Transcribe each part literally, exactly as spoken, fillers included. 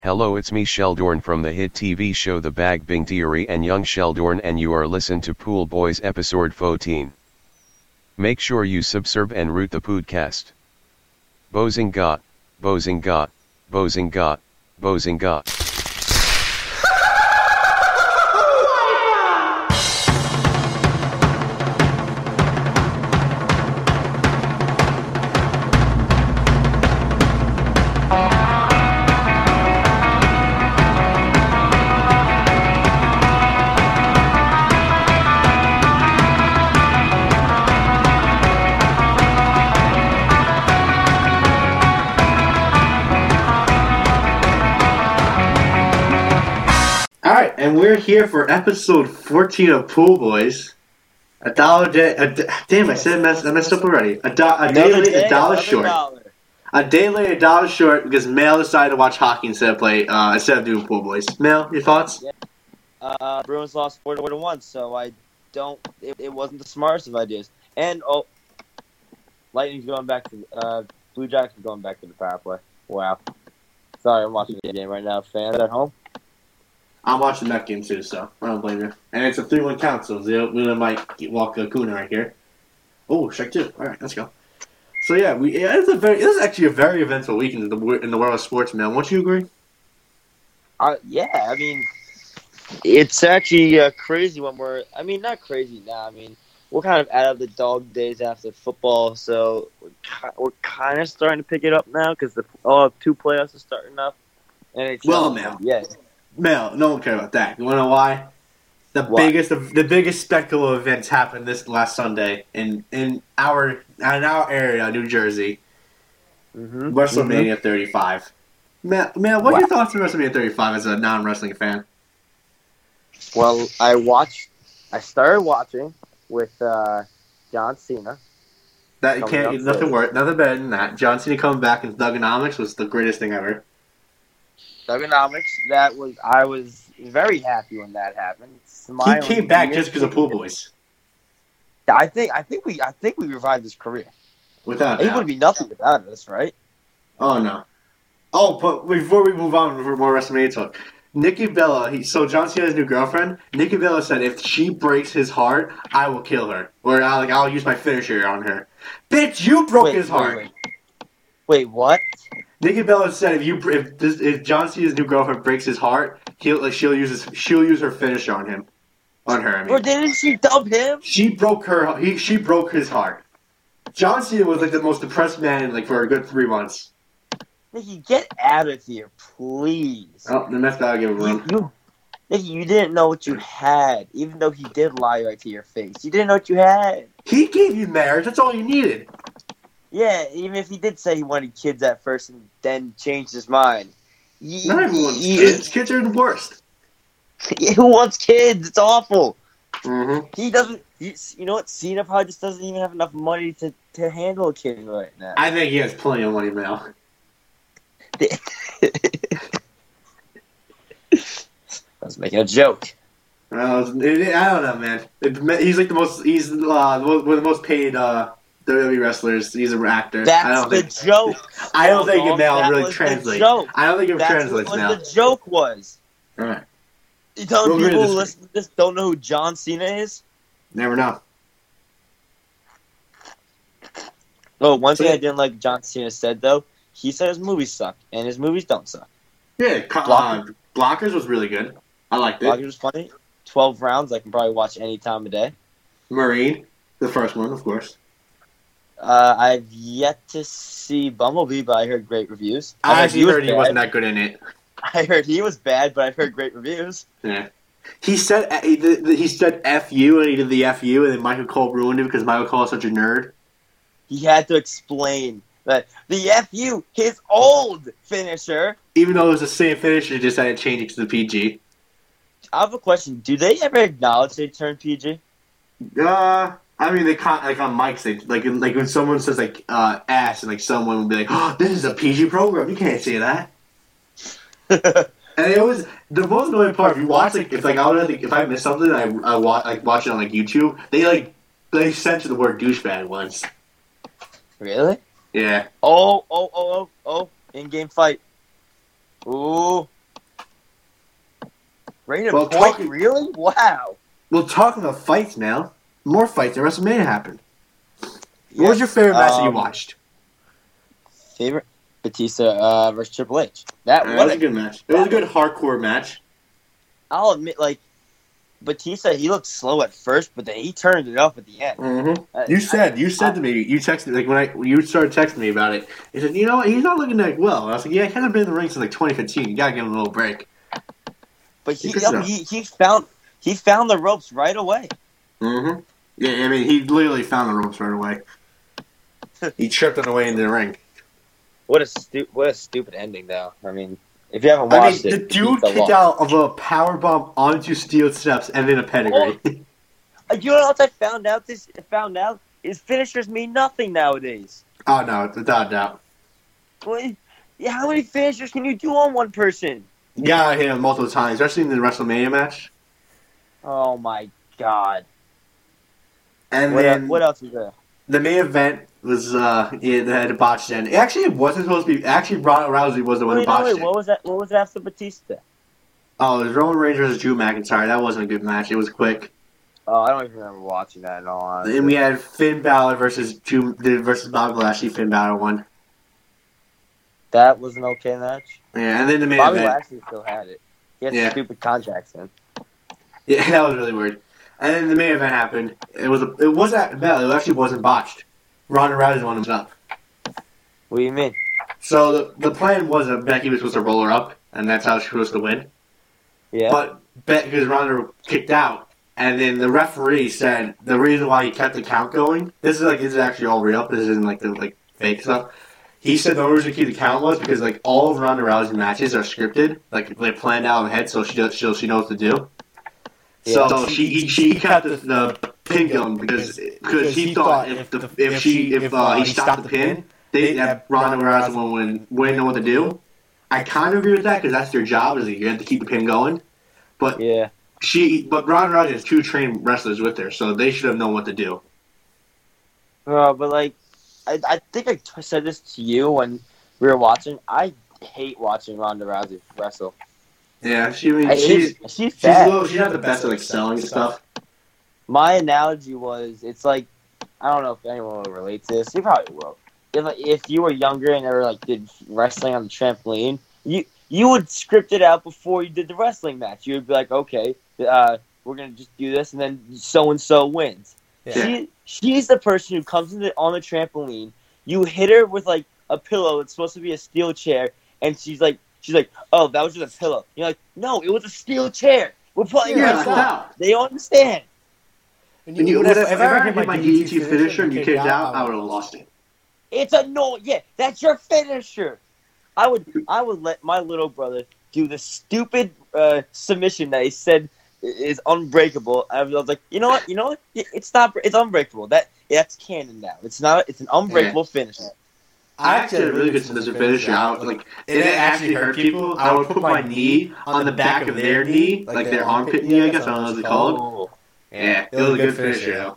Hello, it's me Sheldorn from the hit T V show The Bag Bing Theory and Young Sheldorn, and you are listening to Pool Boys episode fourteen. Make sure you subscribe and root the podcast. Bozingot, Bozingot, Bozingot, Bozingot. And we're here for episode fourteen of Pool Boys. A dollar day. A, damn, I said mess, I messed up already. A, do, a day late, a dollar short. Dollar. A day late, a dollar short because Mel decided to watch hockey instead of play uh, instead of doing Pool Boys. Mel, your thoughts? Yeah. Uh, Bruins lost four to one, so I don't. It, it wasn't the smartest of ideas. And oh, Lightning's going back to uh, Blue Jackets are going back to the power play. Wow. Sorry, I'm watching the game right now. Fans at home. I'm watching that game too, so I don't blame you. And it's a three one count, so we might walk a Kuna right here. Oh, strike two. All right, let's go. So yeah, we yeah, it's a very this is actually a very eventful weekend in the in the world of sports, man. Won't you agree? Uh, yeah, I mean, it's actually uh, crazy when we're. I mean, not crazy now. I mean, we're kind of out of the dog days after football, so we're, we're kind of starting to pick it up now because the oh, two playoffs are starting up. And it's well, man, yeah. Mel, no one cares about that. You want to know why? The why? biggest, the, the biggest spectacle of events happened this last Sunday in in our in our area, New Jersey. Mm-hmm. WrestleMania mm-hmm. thirty-five. Mel, Mel, what wow. are your thoughts on WrestleMania thirty-five as a non-wrestling fan? Well, I watched. I started watching with uh, John Cena. That you can't. Nothing worse. Nothing better than that. John Cena coming back in Thugonomics was the greatest thing ever. Thugonomics, that was I was very happy when that happened. Smiling he came back just because of Pool Boys. I think I think we I think we revived his career. Without it would be nothing without us, right? Oh no. Oh, but before we move on for more WrestleMania talk, Nikki Bella. He, so John Cena's new girlfriend, Nikki Bella said, if she breaks his heart, I will kill her, or I'll, like I'll use my finisher on her. Bitch, you broke wait, his heart. Wait, wait. wait, what? Nikki Bella said if you if this, if John Cena's new girlfriend breaks his heart, he'll like she'll use his, she'll use her finisher on him, on her. I mean, or didn't she dub him? She broke her. He she broke his heart. John Cena was like the most depressed man in, like for a good three months. Nikki, get out of here, please. Oh, the Mets gotta give him room. You, you, Nikki, you didn't know what you had, even though he did lie right to your face. You didn't know what you had. He gave you marriage. That's all you needed. Yeah, even if he did say he wanted kids at first and then changed his mind. He, Not everyone's he, kids. Kids are the worst. Who wants kids? It's awful. Mm-hmm. He doesn't. He, you know what? Cena probably just doesn't even have enough money to, to handle a kid right now. I think he has plenty of money now. I was making a joke. I, was, it, I don't know, man. It, he's like the most. He's uh, one of the most paid. Uh, W W E wrestlers. He's an actor. That's I don't the think, joke. I don't think it now that really translates. I don't think it That's translates what now. The joke was. All right. You telling we'll people who listen to this don't know who John Cena is? Never know. Oh, one thing I didn't like John Cena said though, he said his movies suck, and his movies don't suck. Yeah, uh, Blockers was really good. I liked it. Blockers was funny. Twelve rounds, I can probably watch any time of day. Marine, the first one, of course. Uh, I've yet to see Bumblebee, but I heard great reviews. I, I actually heard he wasn't that good in it. I heard he was bad, but I've heard great reviews. Yeah. He said he, he said F you, and he did the F you, and then Michael Cole ruined it because Michael Cole is such a nerd. He had to explain that the F you, his old finisher. Even though it was the same finisher, just had to change it to the P G. I have a question. Do they ever acknowledge they turned P G? Uh... I mean, they can't, like on mics, they like like when someone says like uh, ass, and like someone would be like, "Oh, this is a P G program. You can't say that." And it was the most annoying part. If you watch, like, if like I would like, if I miss something, I I watch like watch it on like YouTube. They like they censored the word douchebag once. Really? Yeah. Oh, oh, oh, oh, oh! In-game fight. Ooh. Rated Well, point? talking- Really? Wow. Well, talking of fights now, more fights at WrestleMania happened. What was your favorite match that you Um, watched? Favorite? Batista uh, versus Triple H. That, Uh, what that was a, a good match. It was a good hardcore match. I'll admit, like, Batista, he looked slow at first, but then he turned it up at the end. Mm-hmm. Uh, You said, you said I- to me, you texted like when I when you started texting me about it. You said, you know what, he's not looking that well. And I was like, yeah, he hasn't been in the ring since like twenty fifteen. You gotta give him a little break. But he, Good no, stuff. he he found he found the ropes right away. Mm-hmm. Yeah, I mean, he literally found the ropes right away. He tripped on the way into the ring. What a stu- what a stupid ending, though. I mean, if you haven't I watched mean, it, the dude Batista kicked lost. out of a power bomb onto steel steps and then a pedigree. Uh, You know what else I found out? This found out is finishers mean nothing nowadays. Oh no, without a doubt. Well, yeah, how many finishers can you do on one person? You gotta hit him multiple times, especially in the WrestleMania match. Oh my god! And What, el- then what else is there? the main event was uh, yeah, they had a botched end. It actually wasn't supposed to be. Actually, Ronda Rousey was the one who Wait, no, botched wait, it. what was that? What was after Batista? Oh, it was Roman Reigns versus Drew McIntyre. That wasn't a good match. It was quick. Oh, I don't even remember watching that. In all honesty. And we had Finn Balor versus Drew versus Bobby Lashley. Finn Balor won. That was an okay match. Yeah, and then the main Bobby event. Lashley still had it. He had Yeah. stupid contracts in. Yeah, that was really weird. And then the main event happened. It was a, it wasn't no, it actually wasn't botched. Ronda Rousey won him up. What do you mean? So the, the plan was that Becky was supposed to roll her up, and that's how she was supposed to win. Yeah. But Be- because Ronda kicked out, and then the referee said the reason why he kept the count going. This is like this is actually all real. This isn't like the like fake stuff. He said the reason to keep the count was because like all of Ronda Rousey's matches are scripted, like they're planned out ahead, so she does so she knows what to do. So, Yeah. so she she kept the, the pin going because because he thought if the if she if uh, he stopped the pin, they that Ronda Rousey wouldn't wouldn't know what to do. I kind of agree with that because that's their job is that you have to keep the pin going. But Yeah. she but Ronda Rousey has two trained wrestlers with her, so they should have known what to do. Uh, but like, I, I think I t- said this to you when we were watching. I hate watching Ronda Rousey wrestle. Yeah, she I mean I she's hate, she's she's bad. low, she's not the best at like selling stuff. My analogy was, it's like, I don't know if anyone will relate to this. You probably will. If like, if you were younger and ever like did wrestling on the trampoline, you you would script it out before you did the wrestling match. You would be like, okay, uh, we're gonna just do this, and then so and so wins. Yeah. She she's the person who comes in the, on the trampoline. You hit her with like a pillow. It's supposed to be a steel chair, and she's like, she's like, oh, that was just a pillow. You're like, no, it was a steel chair. We're playing Yeah, wrestling. stop. They don't understand. And you, if, if, I ever hit my D D T finisher and you kicked out, I would have lost it. It's annoying. Yeah, that's your finisher. I would I would let my little brother do the stupid uh, submission that he said is unbreakable. I was like, you know what? You know what? It's not. It's unbreakable. That that's canon now. It's not. It's an unbreakable finisher. I actually had a really good submission finisher. I would, like, it actually hurt people. I would put my knee on the back of their knee, like their armpit knee, I guess. I don't know what it's called. Oh. Yeah, it was a good finisher, though.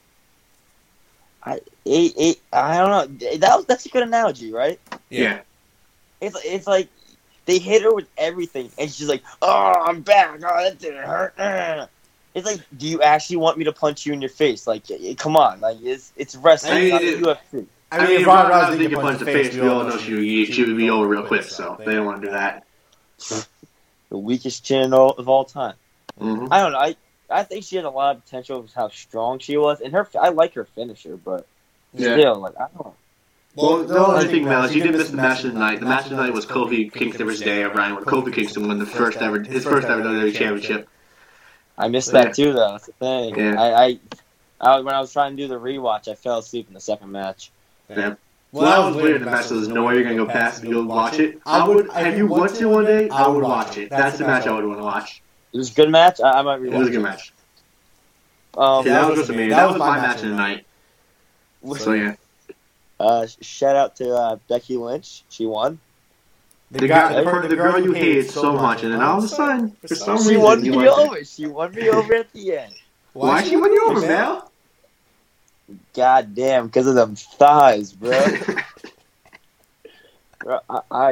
I it, it, I don't know. That was, that's a good analogy, right? Yeah. It's it's like they hit her with everything, and she's like, "Oh, I'm back. Oh, that didn't hurt." Uh. It's like, do you actually want me to punch you in your face? Like, y- y- come on, like it's it's wrestling, I mean, not it- U F C. I mean, if Ronda Rousey didn't get punched in the face, we all know she would, she would be over real quick, so they don't want to do that. The weakest chin of of all time. Mm-hmm. I don't know. I I think she had a lot of potential with how strong she was, and her I like her finisher, but Yeah. still, like I don't. Well, the only thing, Mel, is you did miss the match of the night. The match of the night was Kofi Kingston versus Daniel Bryan, where Kofi Kingston won the first ever, his first ever W W E Championship. I missed Yeah. that too, though. That's the thing. Yeah. I, I, I when I was trying to do the rewatch, I fell asleep in the second match. Yeah. Well, that was weird. The match was no way you're gonna go past and you'll watch it. I would. If you want to one day, I would watch it. That's the match I would want to watch. It was a good match. I, I might rewatch. It was a good match. Um, Yeah, that was WrestleMania. That was my match of the night. So yeah, Uh, shout out to uh, Becky Lynch. She won. the guy, the, per- the girl you hated so much, and then all of a sudden, for some She reason, won you me liked it. over. She won me over at the end. Why she won you over, Mel? God damn, because of them thighs, bro. Bro, I, I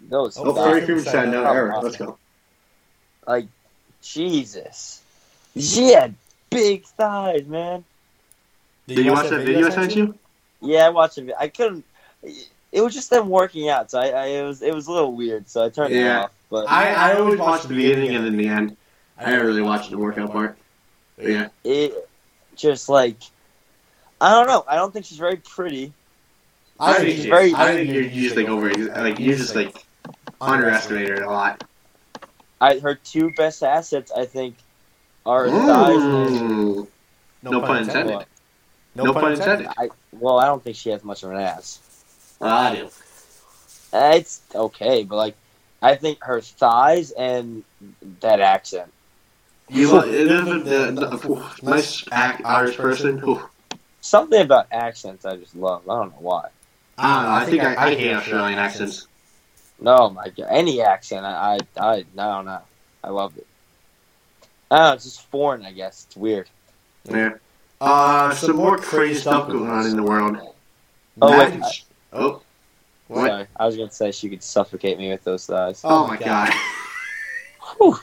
those Oh, thighs. thirty-three percent, no error. Let's go. Like, Jesus. She had big thighs, man. Did you watch that video I sent you? Yeah, I watched it. I couldn't. It was just them working out, so I, I it was it was a little weird. So I turned it Yeah. off. But I, I always watch the beginning and then the end. I never really watched the workout part. But yeah. it just like I don't know. I don't think she's very pretty. I, I think she's she's very. I think you're, you just like over like you just like underestimate her a lot. I her two best assets, I think, are her thighs. And, Ooh. No pun intended. well, No pun intended. I, well, I don't think she has much of an ass. I do. Uh, It's okay, but like, I think her thighs and that accent. You lo- the, the, the, the, nice ac- Irish person. Ooh. Something about accents I just love. I don't know why. I don't know. I think I, I hate Australian accents. No, my God, any accent, I, I, I, I don't know. I love it. I don't know, it's just foreign, I guess. It's weird. Yeah. Uh, some more crazy stuff going on in the world. Oh, wait. Mag- oh. What? Sorry, I was gonna say she could suffocate me with those thighs. Oh my god. Whew.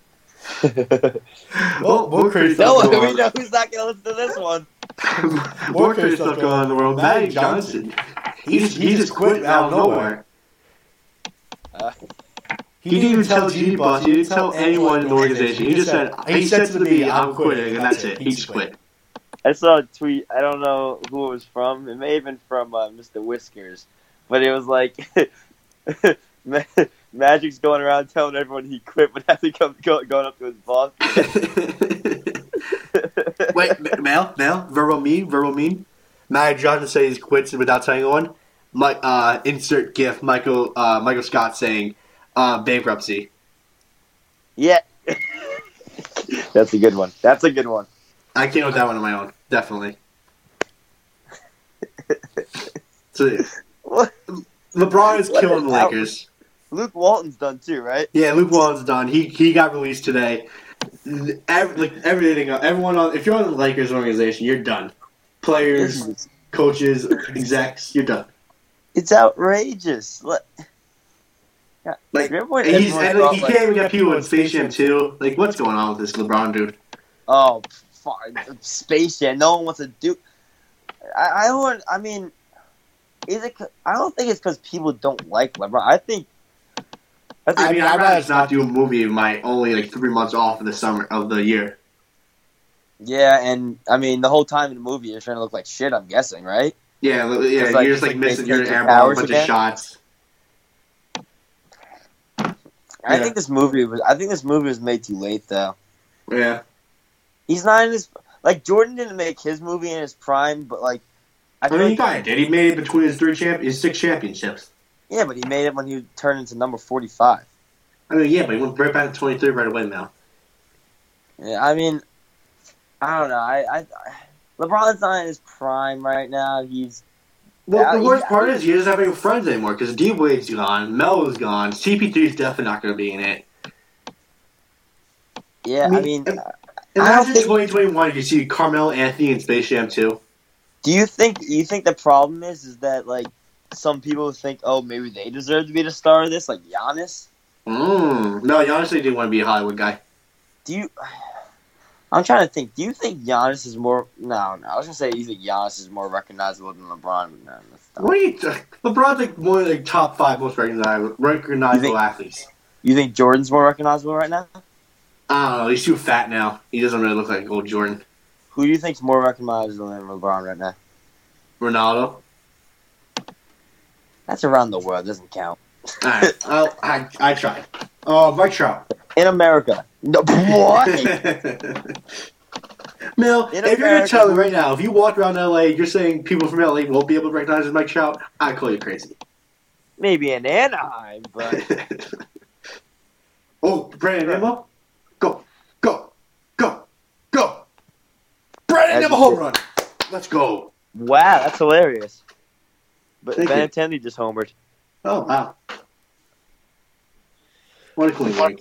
Well, more crazy No, stuff we going know who's not gonna listen to this one. on. More crazy stuff going on in the world. Magic Johnson. He just, he just quit out of nowhere. Uh, He didn't even tell G Boss. He didn't tell anyone in the organization. He just said, he said to me, I'm quitting, and that's it. He just quit. I saw a tweet. I don't know who it was from. It may have been from uh, Mister Whiskers, but it was like Magic's going around telling everyone he quit, but has he come go, going up to his boss? Wait, Mel, Mel, verbal mean, verbal mean. Magic Johnson says he quits without telling anyone. My, uh, insert GIF, Michael, uh, Michael Scott saying, uh, bankruptcy. Yeah, that's a good one. That's a good one. I came with that one on my own, definitely. So, yeah. What? LeBron is What killing the is that? Lakers. Luke Walton's done too, right? Yeah, Luke Walton's done. He he got released today. Every, like everything, everyone on. If you're on the Lakers organization, you're done. Players, coaches, execs, you're done. It's outrageous. Like, yeah, Like, everyone, and he's, everyone and, like, thought, he like, can't even get people in Space Jam too. Like, what's going on with this LeBron dude? Oh, fuck, Space Jam. No one wants to do. I, I don't. I mean, is it? 'Cause- I don't think it's because people don't like LeBron. I think. I think. I mean, I'd rather not do a movie in my only like three months off of the summer of the year. Yeah, and I mean, the whole time in the movie, you're trying to look like shit. I'm guessing, right? Yeah, yeah, Just like- you're just like like missing they your take your airball, a powers bunch again? of shots. I Yeah. think this movie was. I think this movie was made too late, though. Yeah, He's not in his like Jordan didn't make his movie in his prime, but like I, I feel mean, he like, kind of did. He made it between his three champ, his six championships. yeah, but he made it when he turned into number forty-five. I mean, yeah, but he went right back to twenty-three right away now. Yeah, I mean, I don't know. I, I, I LeBron's not in his prime right now. He's Well, Yeah, the worst yeah. part is he doesn't have any friends anymore because D Wade's gone, Melo is gone, C P three is definitely not going to be in it. yeah. I I mean, mean, Imagine think- twenty twenty-one if you see Carmelo Anthony in Space Jam two. do you think you think the problem is is that like some people think, oh, maybe they deserve to be the star of this, like Giannis? Mm. No, he honestly didn't want to be a Hollywood guy. Do you? I'm trying to think. Do you think Giannis is more? No, no. I was gonna say you think Giannis is more recognizable than LeBron, but no, that's not. What are you? T- LeBron's like one of the top five most recognizable, recognizable You think- athletes. You think Jordan's more recognizable right now? I don't know. He's too fat now. He doesn't really look like old Jordan. Who do you think's more recognizable than LeBron right now? Ronaldo. That's around the world. Doesn't count. All right. I'll, I I tried. Oh, Mike Trout. In America. No, what? Mel, In if you're gonna America, tell me who- right now, if you walk around L A, you're saying people from L A won't be able to recognize Mike Trout, I'd call you crazy. Maybe in Anaheim, but Oh, Brandon Nimmo, go, go, go, go! Brandon As Nimmo you home should. run. Let's go. wow, that's hilarious. But Thank Ben you. Attendee just homered. Oh wow. What a clean week.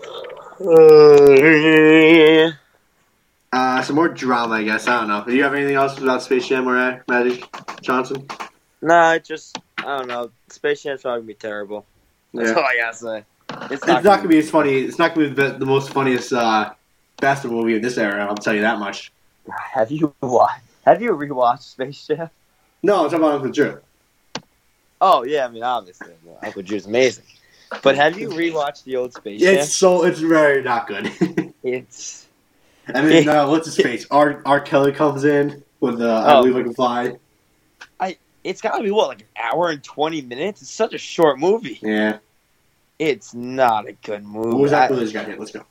Uh, some more drama, I guess. I don't know. Do you have anything else about Space Jam or uh, Magic Johnson? Nah, it just I don't know. Space Jam's probably gonna be terrible. That's Yeah. all I gotta say. It's not gonna be as funny. It's not gonna be the, the most funniest uh, basketball movie of this era. I'll tell you that much. Have you watched? Have you rewatched Space Jam? No, I'm talking about Uncle Drew. Oh yeah, I mean obviously Uncle Drew's amazing. But have you rewatched the old Space Jam? It's so it's very not good. It's. I mean, uh, what's his face? R. R. Kelly comes in with uh, I Oh. Believe I Can Fly. It's got to be what, like an hour and twenty minutes. It's such a short movie. Yeah. It's not a good movie. What was that? I, Village got hit. Let's go.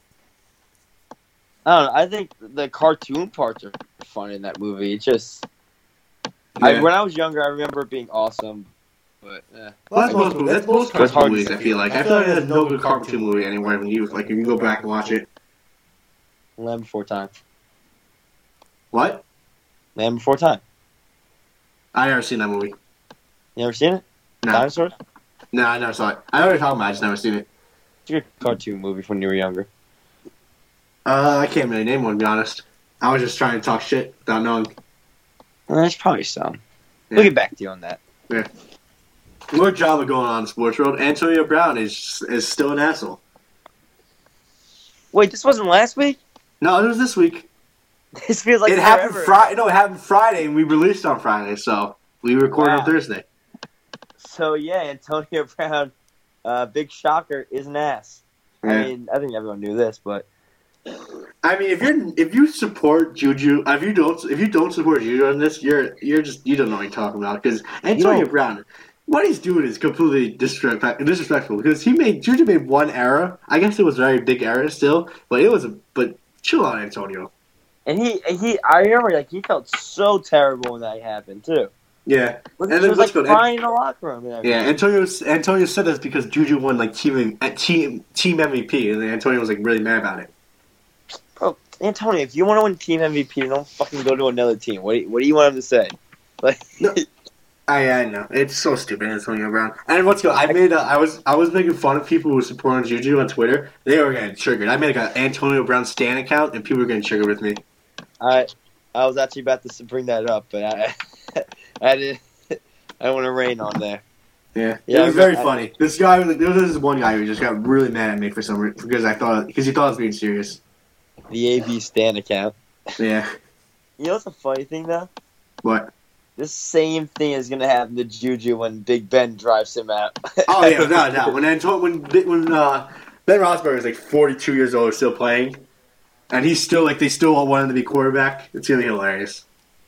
I don't know. I think the cartoon parts are fun in that movie. It just. I, Yeah. when I was younger, I remember it being awesome. But eh. Well, that's most that's most It's cartoon hard to movies. say. I feel like I feel like there's no good cartoon movie anywhere when you like if you go back and watch it. Land Before Time. What? Land Before Time. I never seen that movie. You ever seen it? No, Dinosaurs? no, I never saw it. I know what you're talking about. I just never seen it. It's a good cartoon movie from when you were younger. Uh, I can't really name one, to be honest. I was just trying to talk shit without knowing. Well, there's probably some. Yeah. We'll get back to you on that. More drama going on in the sports world. Antonio Brown is is still an asshole. Wait, this wasn't last week? No, it was this week. This feels like it happened forever. Friday. No, it happened Friday, and we released on Friday, so we recorded Wow. on Thursday. So yeah, Antonio Brown, uh, big shocker, is an ass. Yeah. I mean, I think everyone knew this, but I mean, if you're if you support Juju, if you don't if you don't support Juju on this, you're you're just you don't know what you're talking about because Antonio don't. Brown, what he's doing is completely disrespect, disrespectful because he made Juju made one error. I guess it was a very big error still, but it was a but chill on Antonio. and he he I remember like he felt so terrible when that happened too. Yeah, Look, And he then was let's like go- crying in the locker room. And yeah. everything. Antonio Antonio said this because Juju won like team at team team M V P, and then Antonio was like really mad about it. Bro, Antonio, if you want to win team M V P, don't fucking go to another team. What do you, what do you want him to say? Like, No. I, I know it's so stupid, Antonio Brown. And what's good? I made a, I was I was making fun of people who were supporting Juju on Twitter. They were getting triggered. I made like an Antonio Brown stan account, and people were getting triggered with me. I I was actually about to bring that up, but I I didn't. I don't want to rain on there. Yeah, Yeah, it was I- very I- funny. This guy, like, there was this one guy who just got really mad at me for some reason because I thought because he thought I was being serious. The A B Stan account. Yeah, You know what's the funny thing though? what? This same thing is gonna happen to Juju when Big Ben drives him out. Oh yeah, no, no. When Antonio, when when uh, Ben Roethlisberger is like forty-two years old, still playing, and he's still like they still want him to be quarterback. It's gonna be hilarious.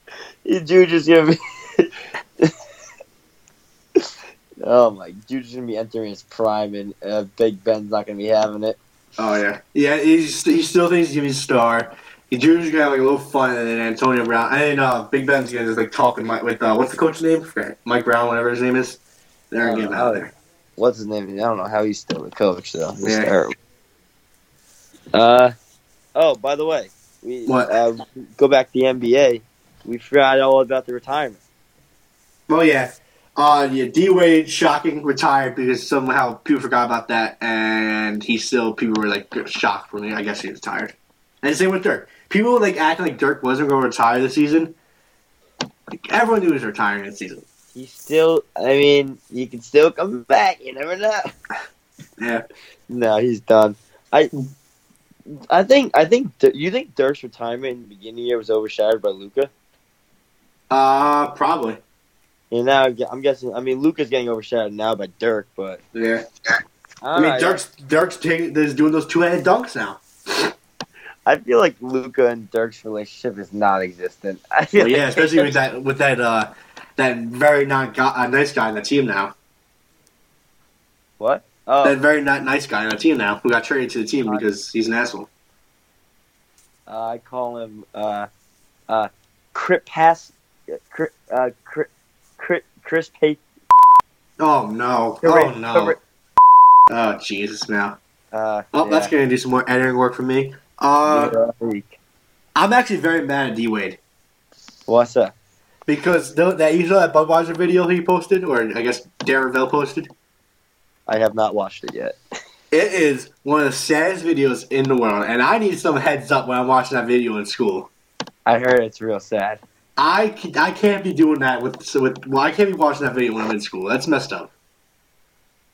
Juju's gonna be. Oh my! Juju's gonna be entering his prime, and uh, Big Ben's not gonna be having it. Oh yeah, yeah. He's, he still thinks he's gonna be a star. Juju's gonna have like a little fun, and then Antonio Brown, and then uh, Big Ben's gonna just like talk with, Mike, with uh, what's the coach's name? Forget. Mike Brown, whatever his name is. They're gonna Oh, get him oh. out there. What's his name? I don't know how he's still the coach though. He's Yeah. terrible. Uh oh. By the way, we What? Uh, go back to the N B A. We forgot all about the retirement. Oh yeah, uh, yeah. D Wade shocking retired because somehow people forgot about that, and he still people were like shocked when he, I guess he retired. And same with Dirk. People were like acting like Dirk wasn't going to retire this season. Like, everyone knew he was retiring this season. He's still. I mean, he can still come back. You never know. Yeah. No, he's done. I. I think. I think. You think Dirk's retirement in the beginning of the year was overshadowed by Luka? Uh, probably. And now I'm guessing. I mean, Luka's getting overshadowed now by Dirk, but Yeah. I, I mean, don't know. Dirk's Dirk's taking, is doing those two-headed dunks now. I feel like Luka and Dirk's relationship is non-existent. I feel Well, yeah, like especially with that with that uh that very not go- uh, nice guy on the team now. What? Oh, That very not nice guy on the team now who got traded to the team because he's an asshole. uh, I call him uh, uh, Crip Pass, Crip, uh, Crip, Crip, Chris Pay. Oh no! Oh no! Oh Jesus! Now, Uh, oh, that's gonna do some more editing work for me. Uh, I'm actually very mad at D Wade What's up? because the, that you saw that Budweiser video he posted, or I guess Darrell posted. I have not watched it yet. It is one of the saddest videos in the world, and I need some heads up when I'm watching that video in school. I heard it's real sad. I, can, I can't be doing that with so with well I can't be watching that video when I'm in school. That's messed up.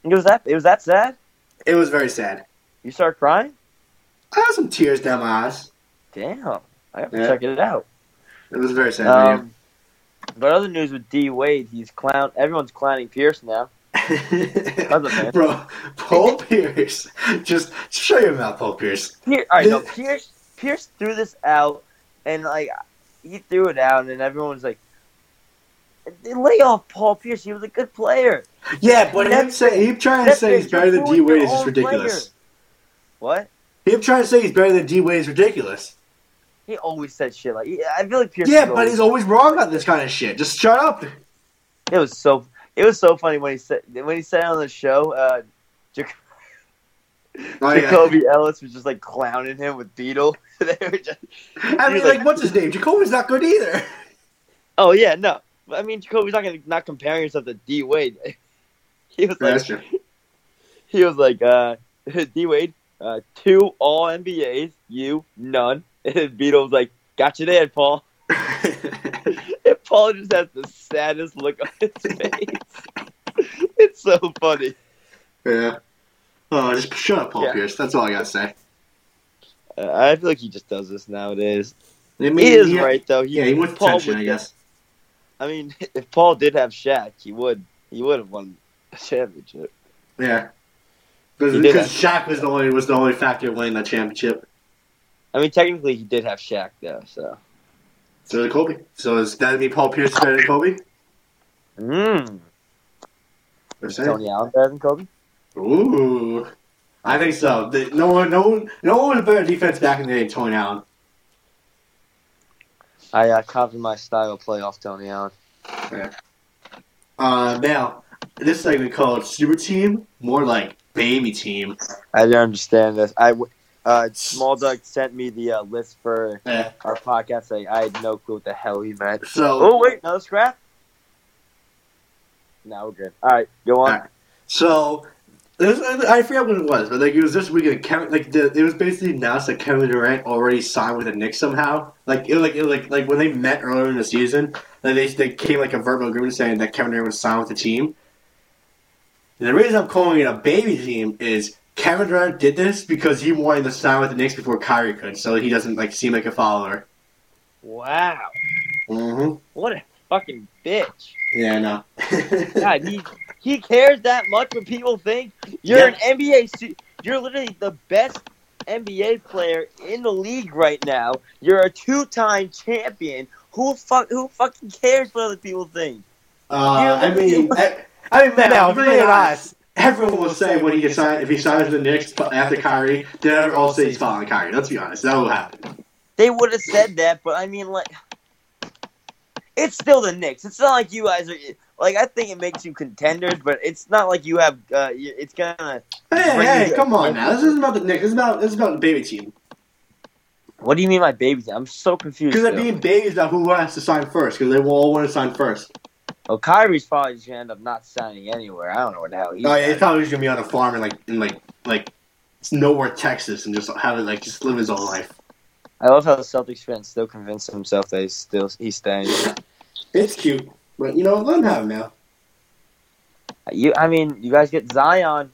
It was that. It was that sad. It was very sad. You start crying. I had some tears down my eyes. Damn, I have to Yeah. check it out. It was a very sad Um, but other news with D Wade, he's clown. Everyone's clowning Pierce now. video. man. Bro, Paul Pierce. Just show your mouth, Paul Pierce. Pier- all right, no, Pierce. Pierce threw this out, and like he threw it out, and everyone was like, "Lay off Paul Pierce. He was a good player." Yeah, but him, That's- say, him trying to that's say he's it, better you're than D fooling Wade your is just own ridiculous. What? Him trying to say he's better than D Wade is ridiculous. He always said shit like. I feel like Pierce. Yeah, was but always- he's always wrong on this kind of shit. Just shut up. It was so. It was so funny when he said when he said on the show. Uh, Jac- Oh, yeah. Jacoby Ellis was just like clowning him with Beetle. They were just, I mean, He's like, like- what's his name? Jacoby's not good either. oh yeah, no. I mean, Jacoby's not gonna not comparing himself to D Wade. He was like, That's true. he was like, uh, D Wade, uh, two All N B As, you none. And Beetle was like, got you there, Paul. And Paul just has the saddest look on his face. It's so funny. Yeah. Oh, just shut up, Paul Yeah. Pierce. That's all I gotta say. Uh, I feel like he just does this nowadays. I mean, He is he- right though. He, Yeah, he wants Paul attention, would I get- guess. I mean, if Paul did have Shaq, he would. He would have won a championship. Yeah. Because He did Shaq was the only was the only factor winning that championship. I mean, technically, he did have Shaq though. So. So did Kobe. So is that mean Paul Pierce is better than Kobe? Mm. They're saying. Tony Allen better than Kobe? Ooh. I think so. The- No one, no one, no one was a better defense back in the day than Tony Allen. I uh, copied my style of play off Tony Allen. Uh, now, this segment called Super Team, more like Baby Team. I didn't understand this. I w- uh, Small Doug sent me the uh, list for Yeah. our podcast. Like, I had no clue what the hell he meant. So, Oh wait, another scrap? No, we're good. All right, go on. Alright. so this, I forget what it was, but like it was this weekend. Kevin, like the, it was basically announced that Kevin Durant already signed with the Knicks somehow. Like it was like it was like like when they met earlier in the season, like they they came like a verbal agreement saying that Kevin Durant would sign with the team. And the reason I'm calling it a baby team is Kevin Durant did this because he wanted to sign with the Knicks before Kyrie could, so he doesn't like seem like a follower. Wow, Mm-hmm. what a fucking bitch! Yeah, I know. God, he he cares that much what people think. You're Yeah. an N B A. su- You're literally the best N B A player in the league right now. You're a two-time champion. Who fuck? Who fucking cares what other people think? Uh, I mean, I, I mean, man, Now, I'm really honest. Everyone will say when he gets signed, if he signs with the Knicks after Kyrie, they'll all say he's following Kyrie. Let's be honest, that will happen. They would have said that, but I mean, like, it's still the Knicks. It's not like you guys are. Like, I think it makes you contenders, but it's not like you have. Uh, you- it's gonna. Hey, bring hey, you- come on now. This isn't about the Knicks. This is about this is about the baby team. What do you mean, my baby? I'm so confused. Because they're still. being babies about who has to sign first. Because they will all want to sign first. Well, Kyrie's probably just gonna end up not signing anywhere. I don't know what the hell he's. Oh yeah, he doing. thought he was gonna be on a farm in like in like like it's nowhere Texas and just have it like just live his own life. I love how the Celtics fan still convinced himself that he's still he's staying. It's cute, but you know, let him have him now. You, I mean, you guys get Zion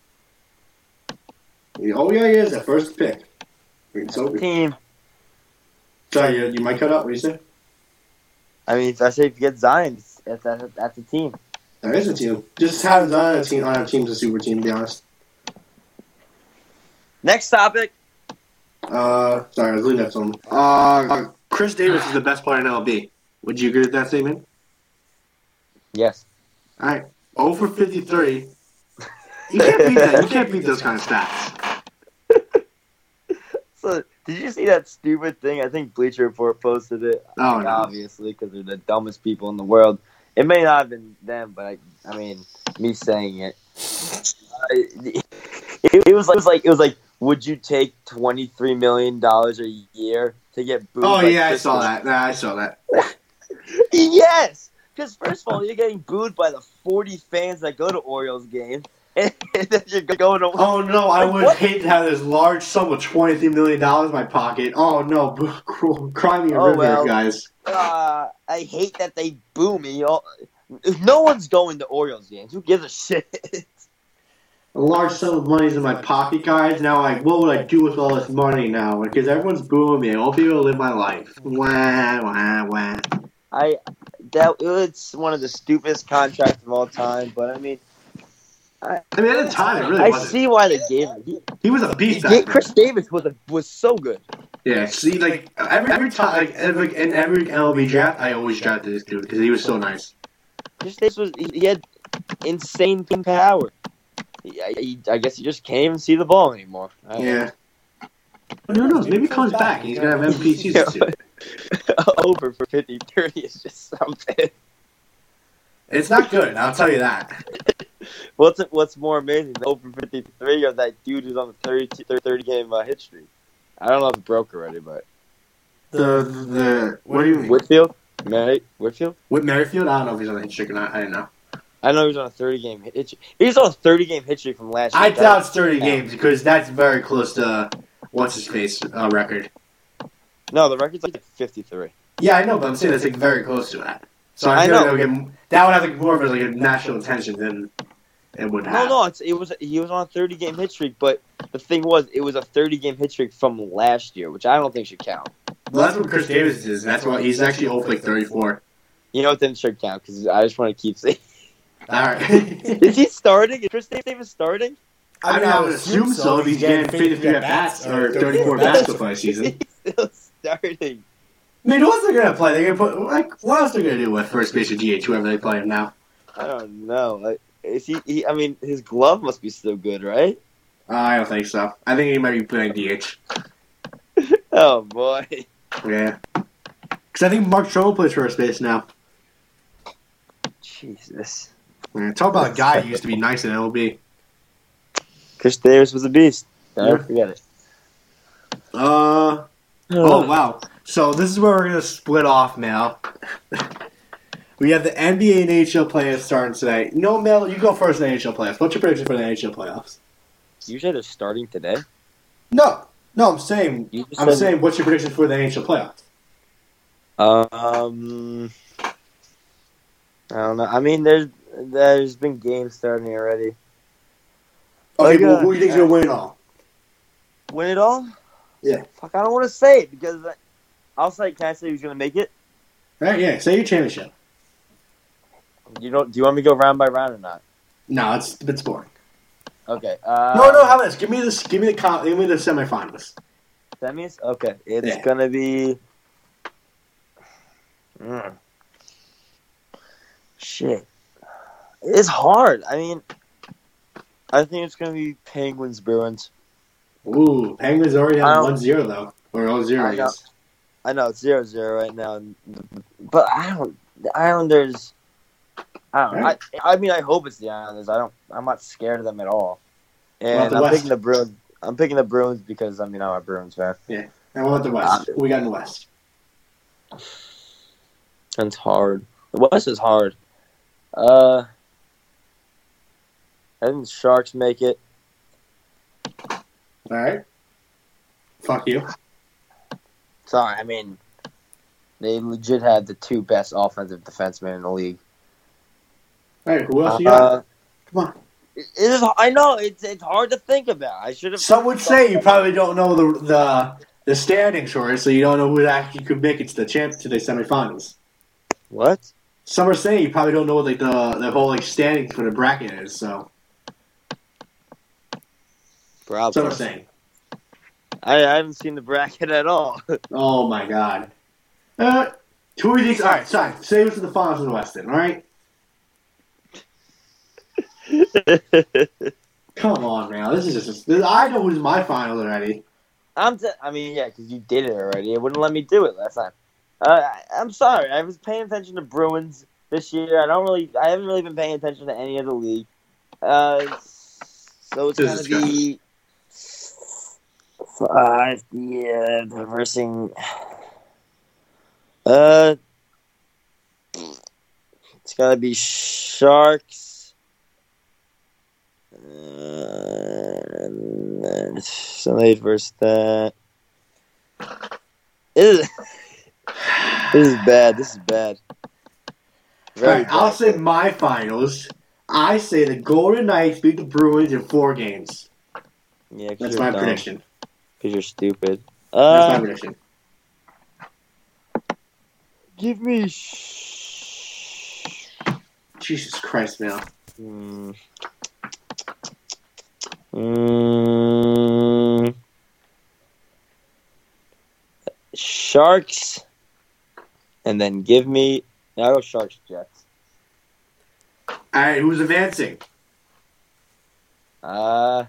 Oh yeah, he is that first pick. It's over. team. Sorry, you, you might cut out. What you say? I mean, if I say if you get Zion, that's that's, that's a team. There is a team. Just have Zion on a team. On our team's a super team. To be honest. Next topic. Uh, sorry, I was leaving that someone. Uh, Chris Davis is the best player in L B. Would you agree with that statement? Yes. All right. oh for fifty-three. You can't beat that. You can't beat those kind of stats. So, did you see that stupid thing? I think Bleacher Report posted it. Oh, no. Obviously, because they're the dumbest people in the world. It may not have been them, but I, I mean, me saying it. Uh, it, it was like, it was like, it was like, would you take twenty-three million dollars a year to get booed? Oh by yeah, I Chris saw Paul? that. Nah, I saw that. Yes, because first of all, you're getting booed by the forty fans that go to Orioles games, and then you're going to. Oh no, I Like, would what? hate to have this large sum of twenty-three million dollars in my pocket. Oh no, cry me a Oh, river, well. guys. Uh, I hate that they boo me. Oh, no one's going to Orioles games. Who gives a shit? a large sum of money is in my pocket, guys. Now, like, what would I do with all this money now? Because everyone's booing me. I won't be able to live my life. Wah, wah, wah. I that it's one of the stupidest contracts of all time. But I mean, I, I mean, at the time, it really I wasn't. see why they gave him. He, He was a beast. he- back then. Chris Davis was a, was so good. Yeah, see, like, every, every time, like, every, in every M L B draft, I always drafted this dude because he was so nice. Chris Davis was he, he had insane power. He, I, he, I guess he just can't even see the ball anymore. I don't Yeah. But who knows? Maybe he comes back and he's going to have M V P season soon. Over for fifty thirty is just something. It's not good, I'll tell you that. What's what's more amazing, the over fifty-three or that dude who's on the thirty, thirty game uh, hit streak? I don't know if it broke already, but The, the, what do you mean? Whitfield, Mary Whitfield. With Merrifield? I don't know if he's on a hit streak or not. I don't know. I know he was on a thirty game hit streak. He was on a thirty game hit streak from last year. I doubt it's thirty games because that's very close to what's his face uh, record. No, the record's like fifty-three. Yeah, I know, but I'm saying that's like very close to that. So I I know. know that would, get, that would have like more of a, like a national attention than it would have. No, no, it's, it was he was on a thirty game hit streak, but the thing was, it was a thirty game hit streak from last year, which I don't think should count. Well, that's what Chris Davis is. And that's why he's actually over like thirty-four. You know what? Then should count because I just want to keep saying. All right. Is he starting? Is Chris Davis starting? I mean, I would assume so if he's getting fifty-three at bats or thirty-four basketball a season. He's still starting. I mean, what's they gonna play? They're gonna put like what else they're gonna do with first base or D H, whoever they play him now? I don't know. Like, is he, he? I mean, his glove must be still good, right? Uh, I don't think so. I think he might be playing D H. Oh boy. Yeah, because I think Mark Trumbo plays first base now. Jesus. Yeah, talk about a guy who used to be nice in M L B. Chris Davis was a beast. Never Yeah. forget it. Uh oh wow. So this is where we're gonna split off, Mel. We have the N B A and N H L playoffs starting today. No, Mel, you go first in the N H L playoffs. What's your prediction for the N H L playoffs? You said they're starting today. No, no, I'm saying, You just I'm said- saying, what's your prediction for the N H L playoffs? Um, I don't know. I mean, there's there's been games starting already. Okay, Like, well, uh, who do you think's gonna win it all? Win it all? Yeah. Fuck, I don't want to say it because I- I'll say. Can I say who's gonna make it? Right? Yeah. Say your championship. You don't? Do you want me to go round by round or not? No, it's it's boring. Okay. Uh, no, no. How about this? Give me this. Give me the. Com- give me the semifinals. Semis? Okay. It's Yeah. gonna be. Mm. Shit. It's hard. I mean, I think it's gonna be Penguins Bruins. Ooh, Penguins already I have don't- one zero though, or oh zero. I I know. guess. I know it's zero zero right now, but I don't. The Islanders. I don't. I, I mean, I hope it's the Islanders. I don't. I'm not scared of them at all. What about And the I'm West? picking the Bruins. I'm picking the Bruins because I mean I'm a Bruins fan. And what about the West? Who we got in the West? That's hard. The West is hard. Uh, I think the Sharks make it. All right. Fuck you. Sorry, I mean they legit had the two best offensive defensemen in the league. All right. Who else you got? Uh, Come on. it is. I know it's it's hard to think about. I should have. Some would say you probably don't know the the the standings for it, so you don't know who actually could make it to the champ to the semifinals. What? Some are saying you probably don't know what like the the whole like standings for the bracket is. So Probably. some are saying. I, I haven't seen the bracket at all. Oh my god. Uh, who do you think? All right, sorry. Save us to the finals in the West, then. All right. Come on, man. This is just. This, I know who's my finals already. I'm. T- I mean, yeah, because you did it already. It wouldn't let me do it last time. Uh, I, I'm sorry. I was paying attention to Bruins this year. I don't really. I haven't really been paying attention to any of the league. Uh, so it's This gonna is be. Uh, yeah, reversing. Uh, it's gotta be Sharks. Uh, and then somebody versus that. This is, this is bad. This is bad. All Very right, I'll bad. say my finals. I say the Golden Knights beat the Bruins in four games. Yeah, cause That's you're my dumb. prediction. Because you're stupid. That's my Uh, prediction. give me. Jesus Christ, Mel. Mm. Mm. Sharks. And then give me. No, I'll go Sharks Jets. All right, who's advancing? Uh,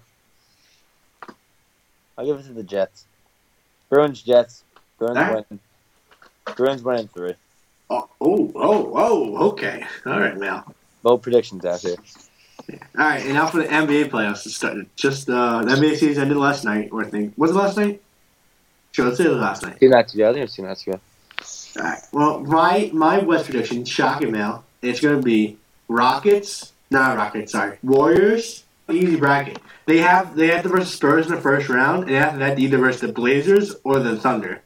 I'll give it to the Jets. Bruins Jets. Bruins All right. win. Bruins win in three. Oh, oh, oh, oh, okay. All right, Mel. Both predictions out here. All right, and now for the N B A playoffs to start. Just uh, the N B A season ended last night, or I think was it last night? Sure, let's say it was last night. Two nights ago. I think it was two nights ago. All right. Well, my my West prediction, shocking Mel, it's going to be Rockets. Not Rockets. Sorry, Warriors. Easy bracket. They have they have to versus Spurs in the first round, and after that, they either versus the Blazers or the Thunder.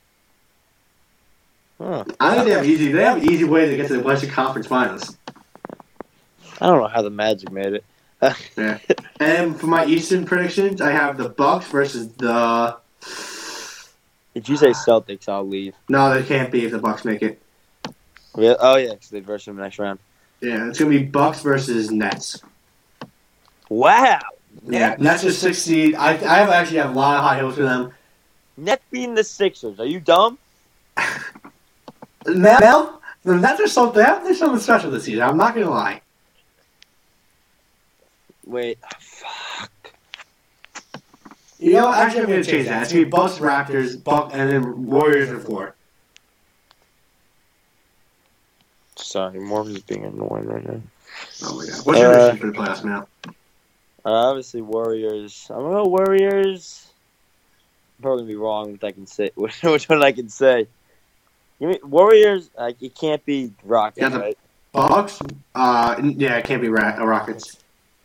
Huh. I think they have easy. They have an easy way to get to the Western Conference Finals. I don't know how the Magic made it. Yeah. And for my Eastern predictions, I have the Bucks versus the. If you say Celtics, I'll leave. No, they can't be if the Bucks make it. Really? Oh, yeah, because they versus them next round. Yeah, it's gonna be Bucks versus Nets. Wow. Yeah, Nets are six seed. I I have actually have a lot of high hopes for them. Net beating the Sixers. Are you dumb? Mel, the Nets are something. They're something special this season. I'm not gonna lie. Wait. Fuck. You know, actually, I'm gonna change that. It's gonna be Bucks, Raptors, Buck, and then Warriors in four. Sorry, Morgan's being annoying right now. Oh my god! What's your Uh, prediction for the playoffs, Mel? Uh, obviously, Warriors. I'm going to go Warriors. I'm probably going to be wrong with I can say. Which one I can say? Give me, Warriors, like, it can't be Rockets, Yeah, the- right? Bucks. Uh, yeah, it can't be Ra- uh, Rockets.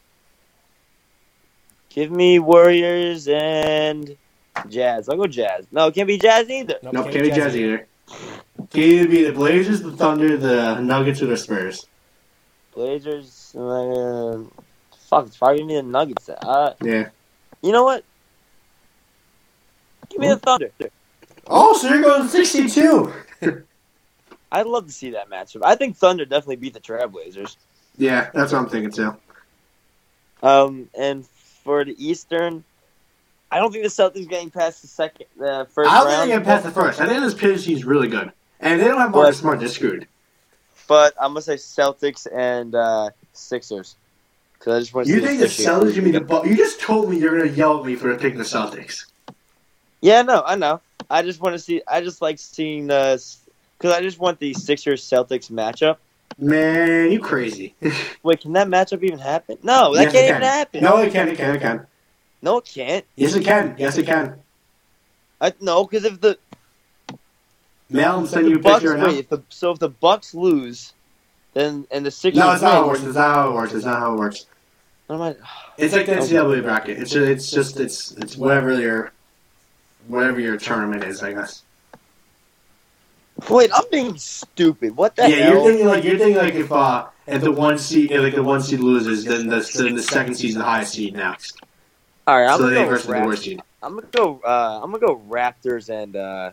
Give me Warriors and Jazz. I'll go Jazz. No, it can't be Jazz either. Nope, can't be Jazz either. Can either be the Blazers, the Thunder, the Nuggets, or the Spurs. Blazers. Uh, fuck, it's probably going to be the Nuggets. Uh, Yeah. you know what? Give me the Thunder. Oh, so you're going sixty-two. I'd love to see that matchup. I think Thunder definitely beat the Trailblazers. Yeah, that's what I'm thinking too. Um, and for the Eastern, I don't think the Celtics getting past the second, the first I don't round. think they get past the first. I think this P S G is really good, and they don't have Marcus But- Smart. They're screwed. But I'm gonna say Celtics and uh, Sixers. Cause I just want to You see think the Sixers. Celtics can be the? Bu- You just told me you're gonna yell at me for picking the Celtics. Yeah, no, I know. I just want to see. I just like seeing the. Because I just want the Sixers Celtics matchup. Man, you crazy. Wait, can that matchup even happen? No, that Yes, it can't can. even happen. No, it can. It can. It can. No, it can't. Yes, it can. Yes, it can. I, no, because if the, Mel, I'm if sending the you a Bucks picture right wait, now. if the so if the Bucks lose, then and the Sixers No, it's not how it win, works. It's not how it works. It's not how it works. what am I? It's like the N C double A bracket. It's just, it's just it's it's whatever your whatever your tournament is, I guess. Wait, I'm being stupid. What the Yeah, hell? you're thinking like you're thinking like if uh if the one seed if, like the one seed loses, then the then the second seed's the highest seed next. All right, I'm So gonna they go. versus the Rap- worst seed. I'm gonna go. Uh, I'm gonna go Raptors and uh,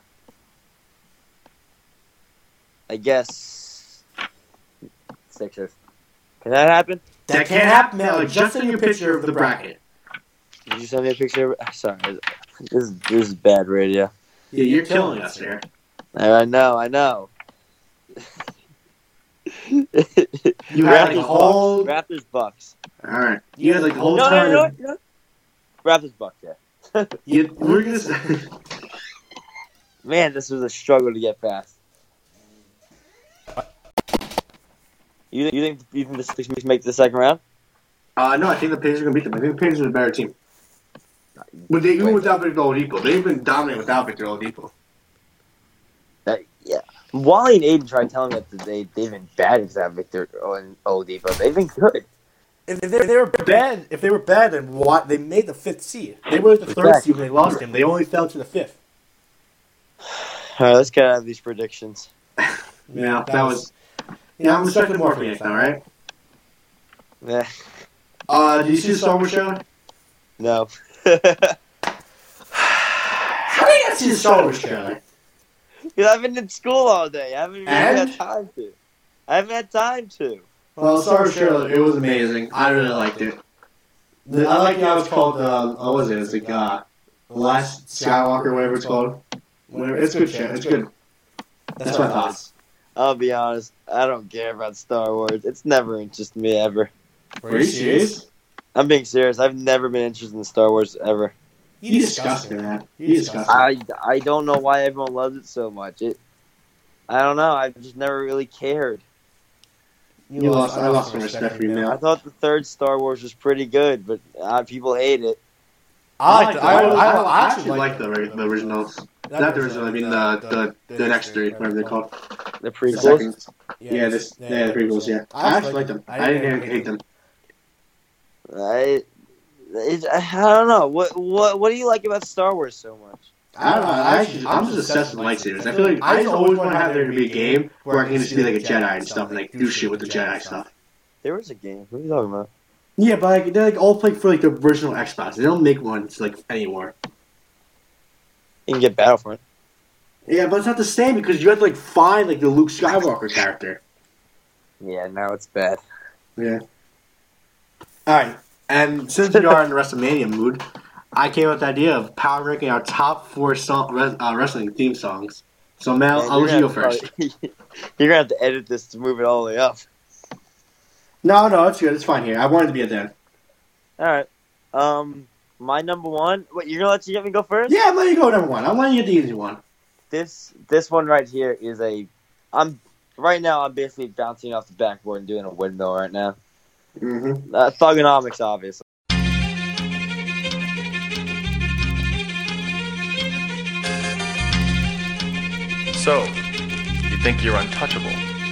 I guess Sixers. Can that happen? That can't happen, Mel. Like, just send you a picture of the bracket. Did you send me a picture? Of it? Sorry, this is this is bad radio. Yeah, you're killing us here. I know, I know. You had like a whole. Bucks. Raptors Bucks. All right, you had like the whole No, no, time. no, no, no. Raptors Bucks. Yeah. You, we're gonna. Say, Man, this was a struggle to get past. You think you think you think the Sixers make the second round? uh, no, I think the Pacers are gonna beat them. I think the Pacers are a better team. But they even Wait. without Victor Oladipo, they've been dominant without Victor Oladipo. That, yeah. Wally and Aiden tried telling me that they they've been bad without Victor and Oladipo. They've been good. If they, if they were bad, if they were bad, then what? They made the fifth seed. They were the third Exactly. seed when they lost him. They only fell to the fifth. All right, let's get out of these predictions. Yeah, that was. Yeah, I'm expecting more from you now, right? Yeah. Uh, did you see the Star Wars trailer? No. How did you not see the Star Wars trailer? Because I've been in school all day. I haven't really And? had time to. I haven't had time to. Well, the Star Wars trailer, it was amazing. I really liked it. The, I like how it's called, uh, what was it? It's like, uh, The Last Skywalker, whatever it's called. Whatever. It's good shit. It's good. That's my thoughts. I'll be honest. I don't care about Star Wars. It's never interested me ever. Are you serious? I'm being serious. I've never been interested in Star Wars ever. You disgusting, man. You disgusting. I, I don't know why everyone loves it so much. It. I don't know. I've just never really cared. You lost. I lost some respect for you I now. thought the third Star Wars was pretty good, but uh, people hate it. I like. I, I, I, I, I actually like the, the originals. Not the original. I mean the the the next three, whatever they're called. The The prequels. second. Yeah, this. Yeah, the prequels. Yeah, I actually liked them. I didn't hate them. I, it, I don't know. What what what do you like about Star Wars so much? I don't know. I actually, I'm just obsessed with lightsabers. I feel like I just always want to have there to be a game where I can just be like a Jedi and stuff and like do shit with the Jedi stuff. There was a game. What are you talking about? Yeah, but like they're like all played for like the original Xbox. They don't make ones like anymore. You can get Battlefront. Yeah, but it's not the same because you have to like find like the Luke Skywalker character. Yeah, now it's bad. Yeah. All right, and since we are in the WrestleMania mood, I came up with the idea of power ranking our top four song, uh, wrestling theme songs. So Mel, Man, I'll you're let you go gonna have first. to probably- You're gonna have to edit this to move it all the way up. No, no, it's good. It's fine here. I wanted to be at the end. All right. Um, my number one. Wait, you're gonna let you get me go first? Yeah, I'm letting you go number one. I'm letting you get the easy one. This this one right here is a. I'm right now. I'm basically bouncing off the backboard and doing a windmill right now. Mm-hmm. Uh, Thugonomics, obviously. So, you think you're untouchable?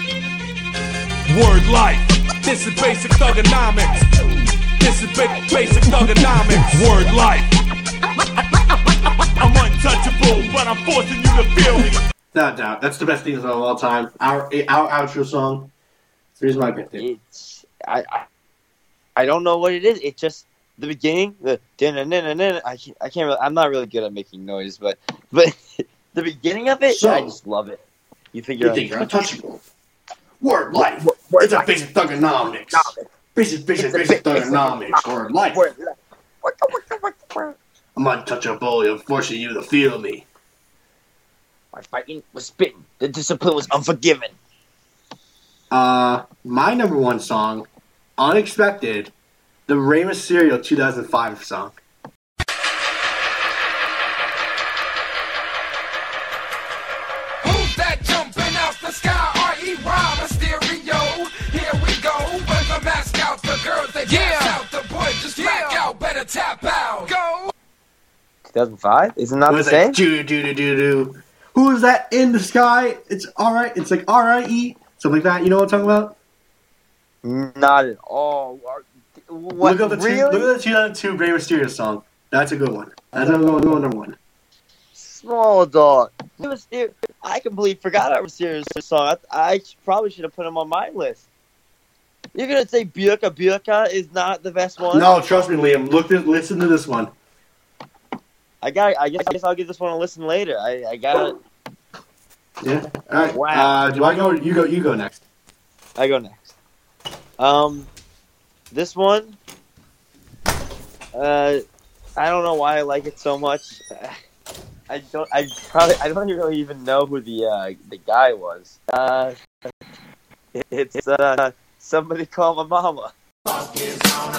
Word life. This is basic thugonomics. This is ba- basic thugonomics. Word life. I'm untouchable, but I'm forcing you to feel me. Without doubt. That's the best theme song of all time. Our our outro song. Here's my pick. It's I, I I don't know what it is. It just the beginning, the I can't, I can't really, I'm not really good at making noise, but but the beginning of it, So, I just love it. You think You you're think you're untouchable. Word life. It's a basic thugonomics. Basic, basic, basic thugonomics. Word life. I'm untouchable. I'm forcing you to feel me. My fighting was spitting. The discipline was unforgiving. Uh, my number one song, Unexpected, the Rey Mysterio two thousand five song. Who's that jumping out the sky? R E Y Mysterio. Here we go. When the mask out, the girls they pass out. The boys just back out. Better tap out. Go. two thousand five? Isn't that It the was same? like, doo doo doo doo doo. Who is that in the sky? It's alright. It's like R I E. Something like that. You know what I'm talking about? Not at all. What, Look up the two, really? look at the two thousand two Rey Mysterio song. That's a good one. That's a good one, good one, number one. Small dog. Myster- I completely forgot our Mysterious song. I, I probably should have put him on my list. You're gonna say Bierka Bierka is not the best one? No, trust me, Liam. Look, this, listen to this one. I got. I guess. I guess I'll give this one a listen later. I, I got it. Yeah. All right. Wow. Uh, do I go? Or you go. You go next. I go next. Um, this one. Uh, I don't know why I like it so much. I don't. I probably. I don't really even know who the uh, the guy was. Uh, it's uh, somebody call my mama. Hey,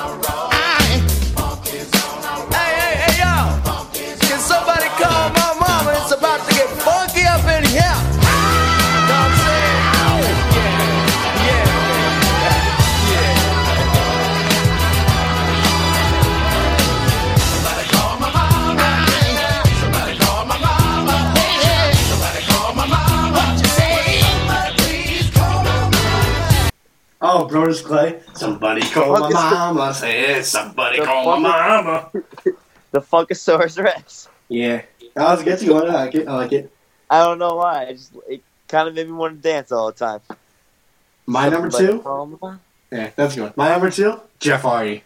hey, hey, yo! Can somebody call my mama? It's about to get funky up in here. Know what I'm saying? Yeah, yeah, yeah. Somebody call my mama. Somebody call my mama. Somebody call my mama. What you say? Somebody please call my mama. Oh, Brodus Clay. Somebody call my Fuck is the- mama. Say it. Somebody the call my fuck mama. The Funkasaurus Rex. Yeah. That was a good one. I like it. I like it. I don't know why. I just it kind of made me want to dance all the time. My number Somebody two call my mama. Yeah, that's good. My number two, Jeff Hardy.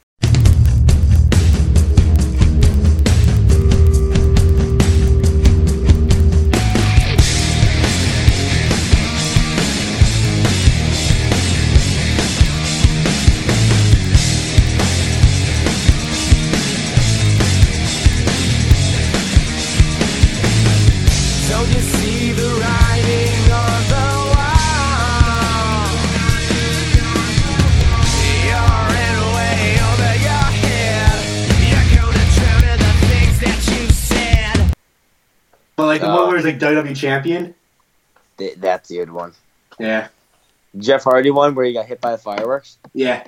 Don't you see the writing on the wall? You're in way over your head. You're gonna drown in the things that you said. But like the Uh, one where he's like W W E champion. Th- That's the good one. Yeah. Jeff Hardy one where he got hit by the fireworks. Yeah.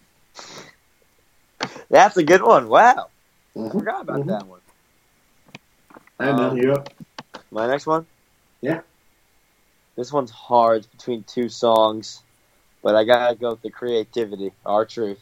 That's a good one. Wow. I Mhm. forgot about Mhm. that one. I know, Um, you're up. My next one? Yeah. This one's hard between two songs, but I gotta go with the creativity. Our Truth.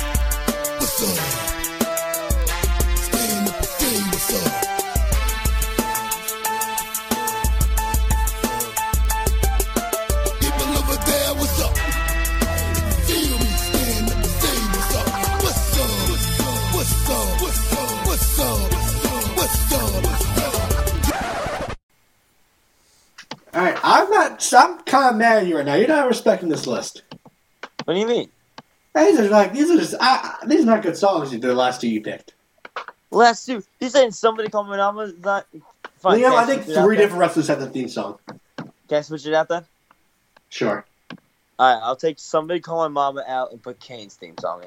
All right, I'm not. I'm kind of mad at you right now. You're not respecting this list. What do you mean? These are like these are just. I, I- these are not good songs. The last two you picked. Last two. You saying Somebody Call Me Mama is not... Fine, Liam, can I think switch it out three then? different wrestlers had the theme song. Can I switch it out then? Sure. Alright, I'll take Somebody Call My Mama out and put Kane's theme song in.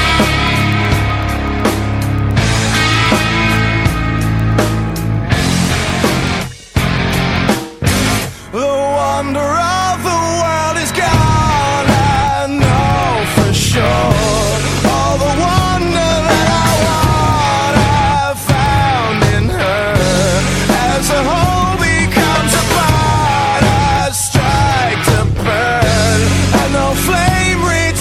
The wonder of the world is gone, I know for sure. All the wonder that I want, I've found in her. As the whole becomes a part, I strike to burn, and no flame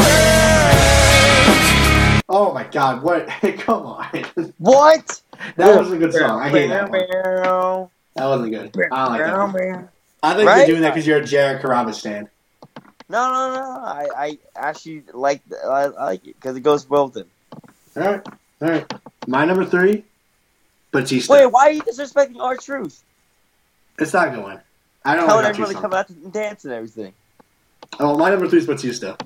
returns. Oh my God! What? Come on. What? That was a good song. I hate that one. That wasn't good. I don't like that one. I think Right? you're doing that because you're a Jared Carrabba stan. No, no, no. I, I actually like I, I like it because it goes well with him. All right, all right. My number three, Batista. Wait, why are you disrespecting Our Truth? It's not going. I don't How like would that two everybody song. come out and dance and everything? Oh, my number three is Batista.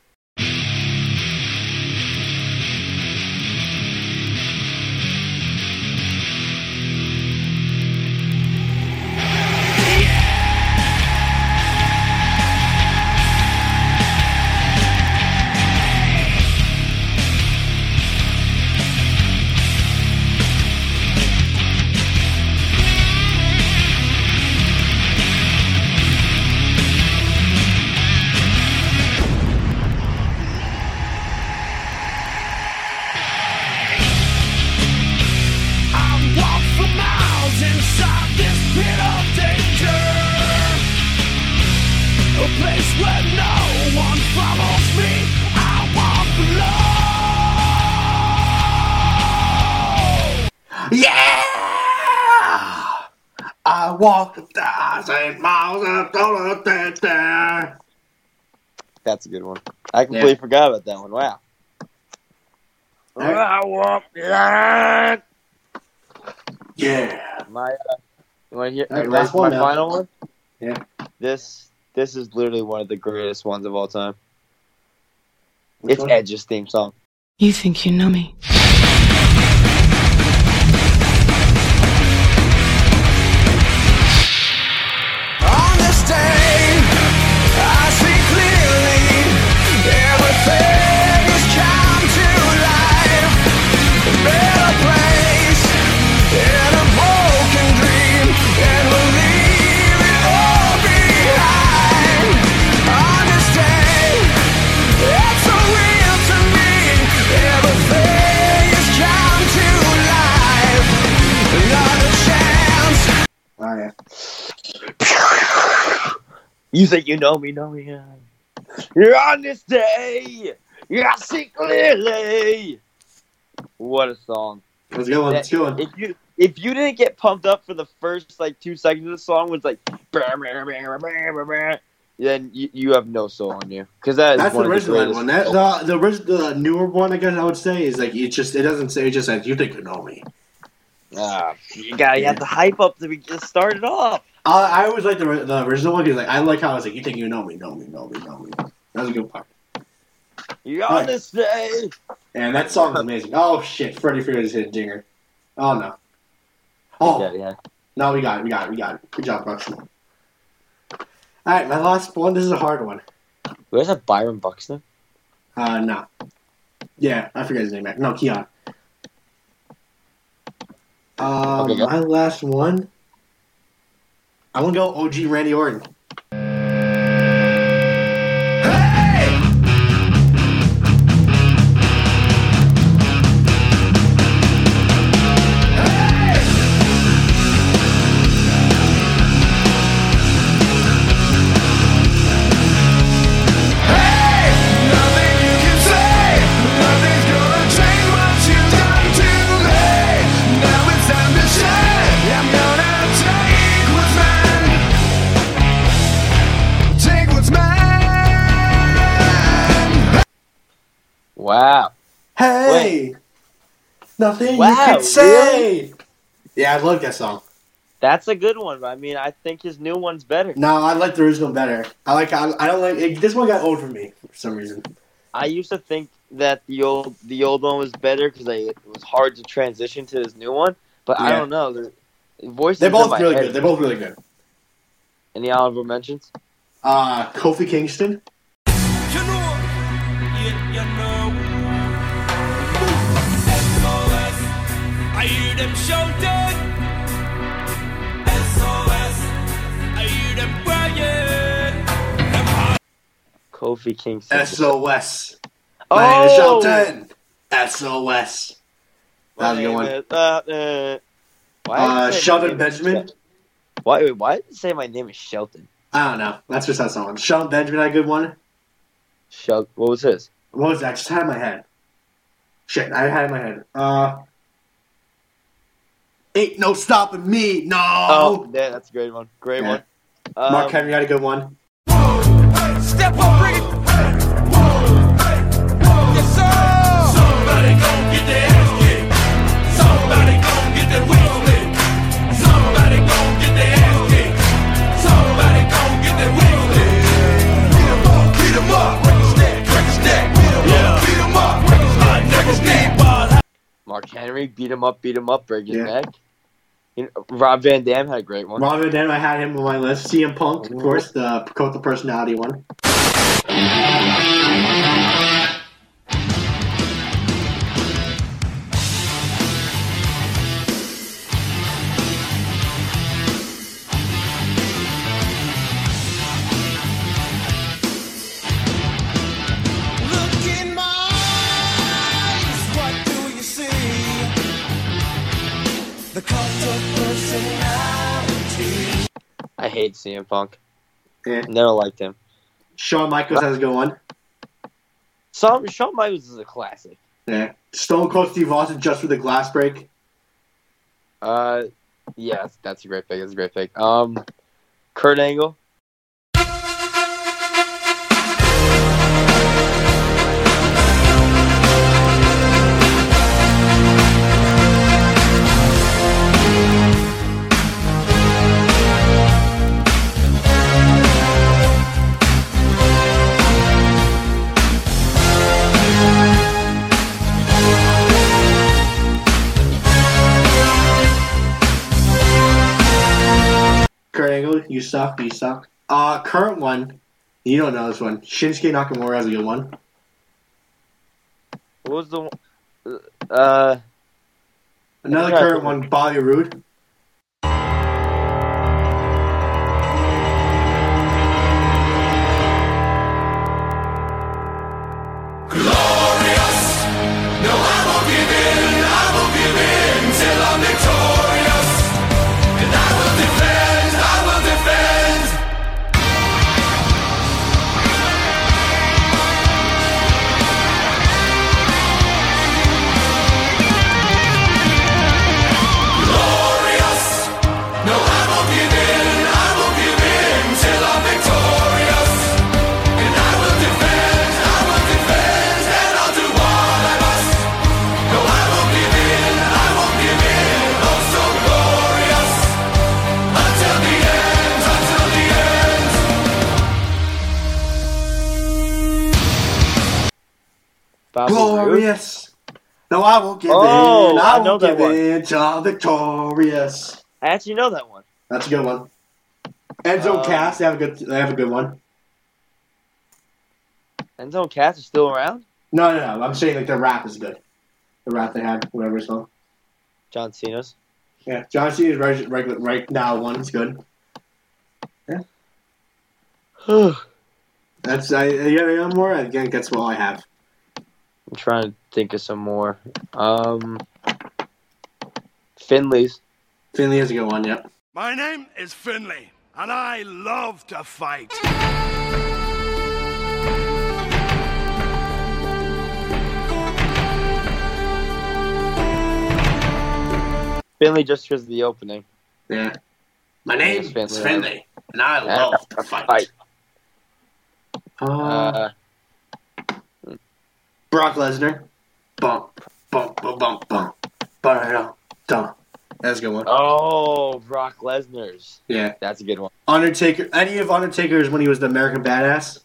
I walk for miles inside this pit of danger, a place where no one follows me. I walk alone. Yeah! I walked a thousand miles and don't there. That's a good one. I completely Yeah. forgot about that one. Wow. Alright. I walk that. Yeah. My, uh, you want to hear Alright, uh, last my one now. final one? Yeah. This this is literally one of the greatest ones of all time. Which It's one? Edge's theme song. You think you know me? On this day, I see clearly everything has come to life. A better place in a broken dream, and we'll leave it all behind. On this day, it's so real to me. Everything has come to life. Another chance. Oh, yeah. You think you know me, know me. yeah. You're on this day. You see clearly. What a song. Let's go. Let's go. If you if you didn't get pumped up for the first like two seconds of the song, was like brr, brr, brr, brr, brr, brr, then you, you have no soul on you because that is That's one the of the original greatest. one. That, the the, orig- the newer one, I guess I would say, is like it just it doesn't say it just says you think you know me. Ah, you got you have to hype up to be, to start it off. I, I always like the the original one because like I like how it's like you think you know me, know me, know me, know me. That was a good part. You gotta say. And that song's amazing. Oh shit, Freddie Freeman's hit Dinger. Oh no. Oh Yeah, yeah. no, we got it, we got it, we got it. Good job, Buxton. All right, my last one. This is a hard one. Where's that Byron Buxton? Uh, no. Yeah, I forget his name. No, Keon. Um, Okay, go. my last one. I'm gonna go O G Randy Orton. Wow. Hey, nothing you Wow, could say. Yeah, I love that song. That's a good one, but I mean, I think his new one's better. No, I like the original better. I like. I, I don't like it, this one. Got old for me for some reason. I used to think that the old the old one was better because it was hard to transition to his new one, but I Yeah. don't know. The voices They're in both my really head. good. They're both really good. Any honorable mentions? Uh, Kofi Kingston. You know, yeah, you know. S O S, I hear them shouting. S O S, I hear them crying. Them hot Kofi Kingston. S O S. My name is Oh! Shelton. S O S. That was a good one. Uh, uh, why did Uh, it say my Sheldon name is Benjamin. Shel- Why? Wait, why did it say my name is Shelton? I don't know. That's just that song. Sheldon Benjamin had a good one. Shel. What was his? What was that? I just had it in my head. Shit, I had it in my head. Uh, ain't no stopping me. No. Oh, yeah, that's a great one. Great Yeah. one. Um, Mark Henry had a good one. step up, bring it. Yes, sir. Somebody gon' get their ass kicked. Somebody gon' get their wheels licked. Somebody gon' get their ass kicked. Somebody gon' get their wheels licked. Beat 'em up, beat 'em up, break a stack, break a stack. Beat 'em up, beat 'em up, break a stack, break a stack. Mark Henry beat him up, beat him up, break his Yeah. neck. You know, Rob Van Dam had a great one. Robin Van Dam, I had him on my list. C M Punk, of course, the Cult of Personality one. Look in my eyes, what do you see? The cult of personality. I hate C M Punk. Yeah. Never liked him. Shawn Michaels has a good one. Some Shawn Michaels is a classic. Yeah. Stone Cold Steve Austin just for the glass break. Uh, yeah, that's, that's a great pick. That's a great pick. Um, Kurt Angle. Kurt Angle, you suck, you suck. Uh, current one, you don't know this one. Shinsuke Nakamura has a good one. What was the one? Uh, Another Yeah. current one, Bobby Roode. Glorious. No, I won't give in. I won't give in till I'm victorious. And I will defend. I will defend. Glorious. No, I won't give in. I won't give in till I'm victorious. Bobby Roode? Glorious. No, I won't give Oh, in. I, I know won't that give one. in till victorious. I actually know that one. That's a good one. Enzo Um, Cass, they have a good. They have a good one. Enzo Cass is still around? No, no, no. I'm saying like their rap is good. The rap they had, whatever it's called. John Cena's. Yeah, John Cena's right, right, right now one is good. I'm That's I. You got any more? Again, that's all I have. trying to think of some more. Um, Finley's. Finley has a good one. Yep. My name is Finley, and I love to fight. Finley just because of the opening. Yeah. My name Finley. is Finley, and I love to fight. Fight. Uh, Uh, Brock Lesnar. Bump, bump, bump, bump, bump. Bump, bump. That's a good one. oh, Brock Lesnar's. Yeah. That's a good one. Undertaker. Any of Undertaker's when he was the American Badass?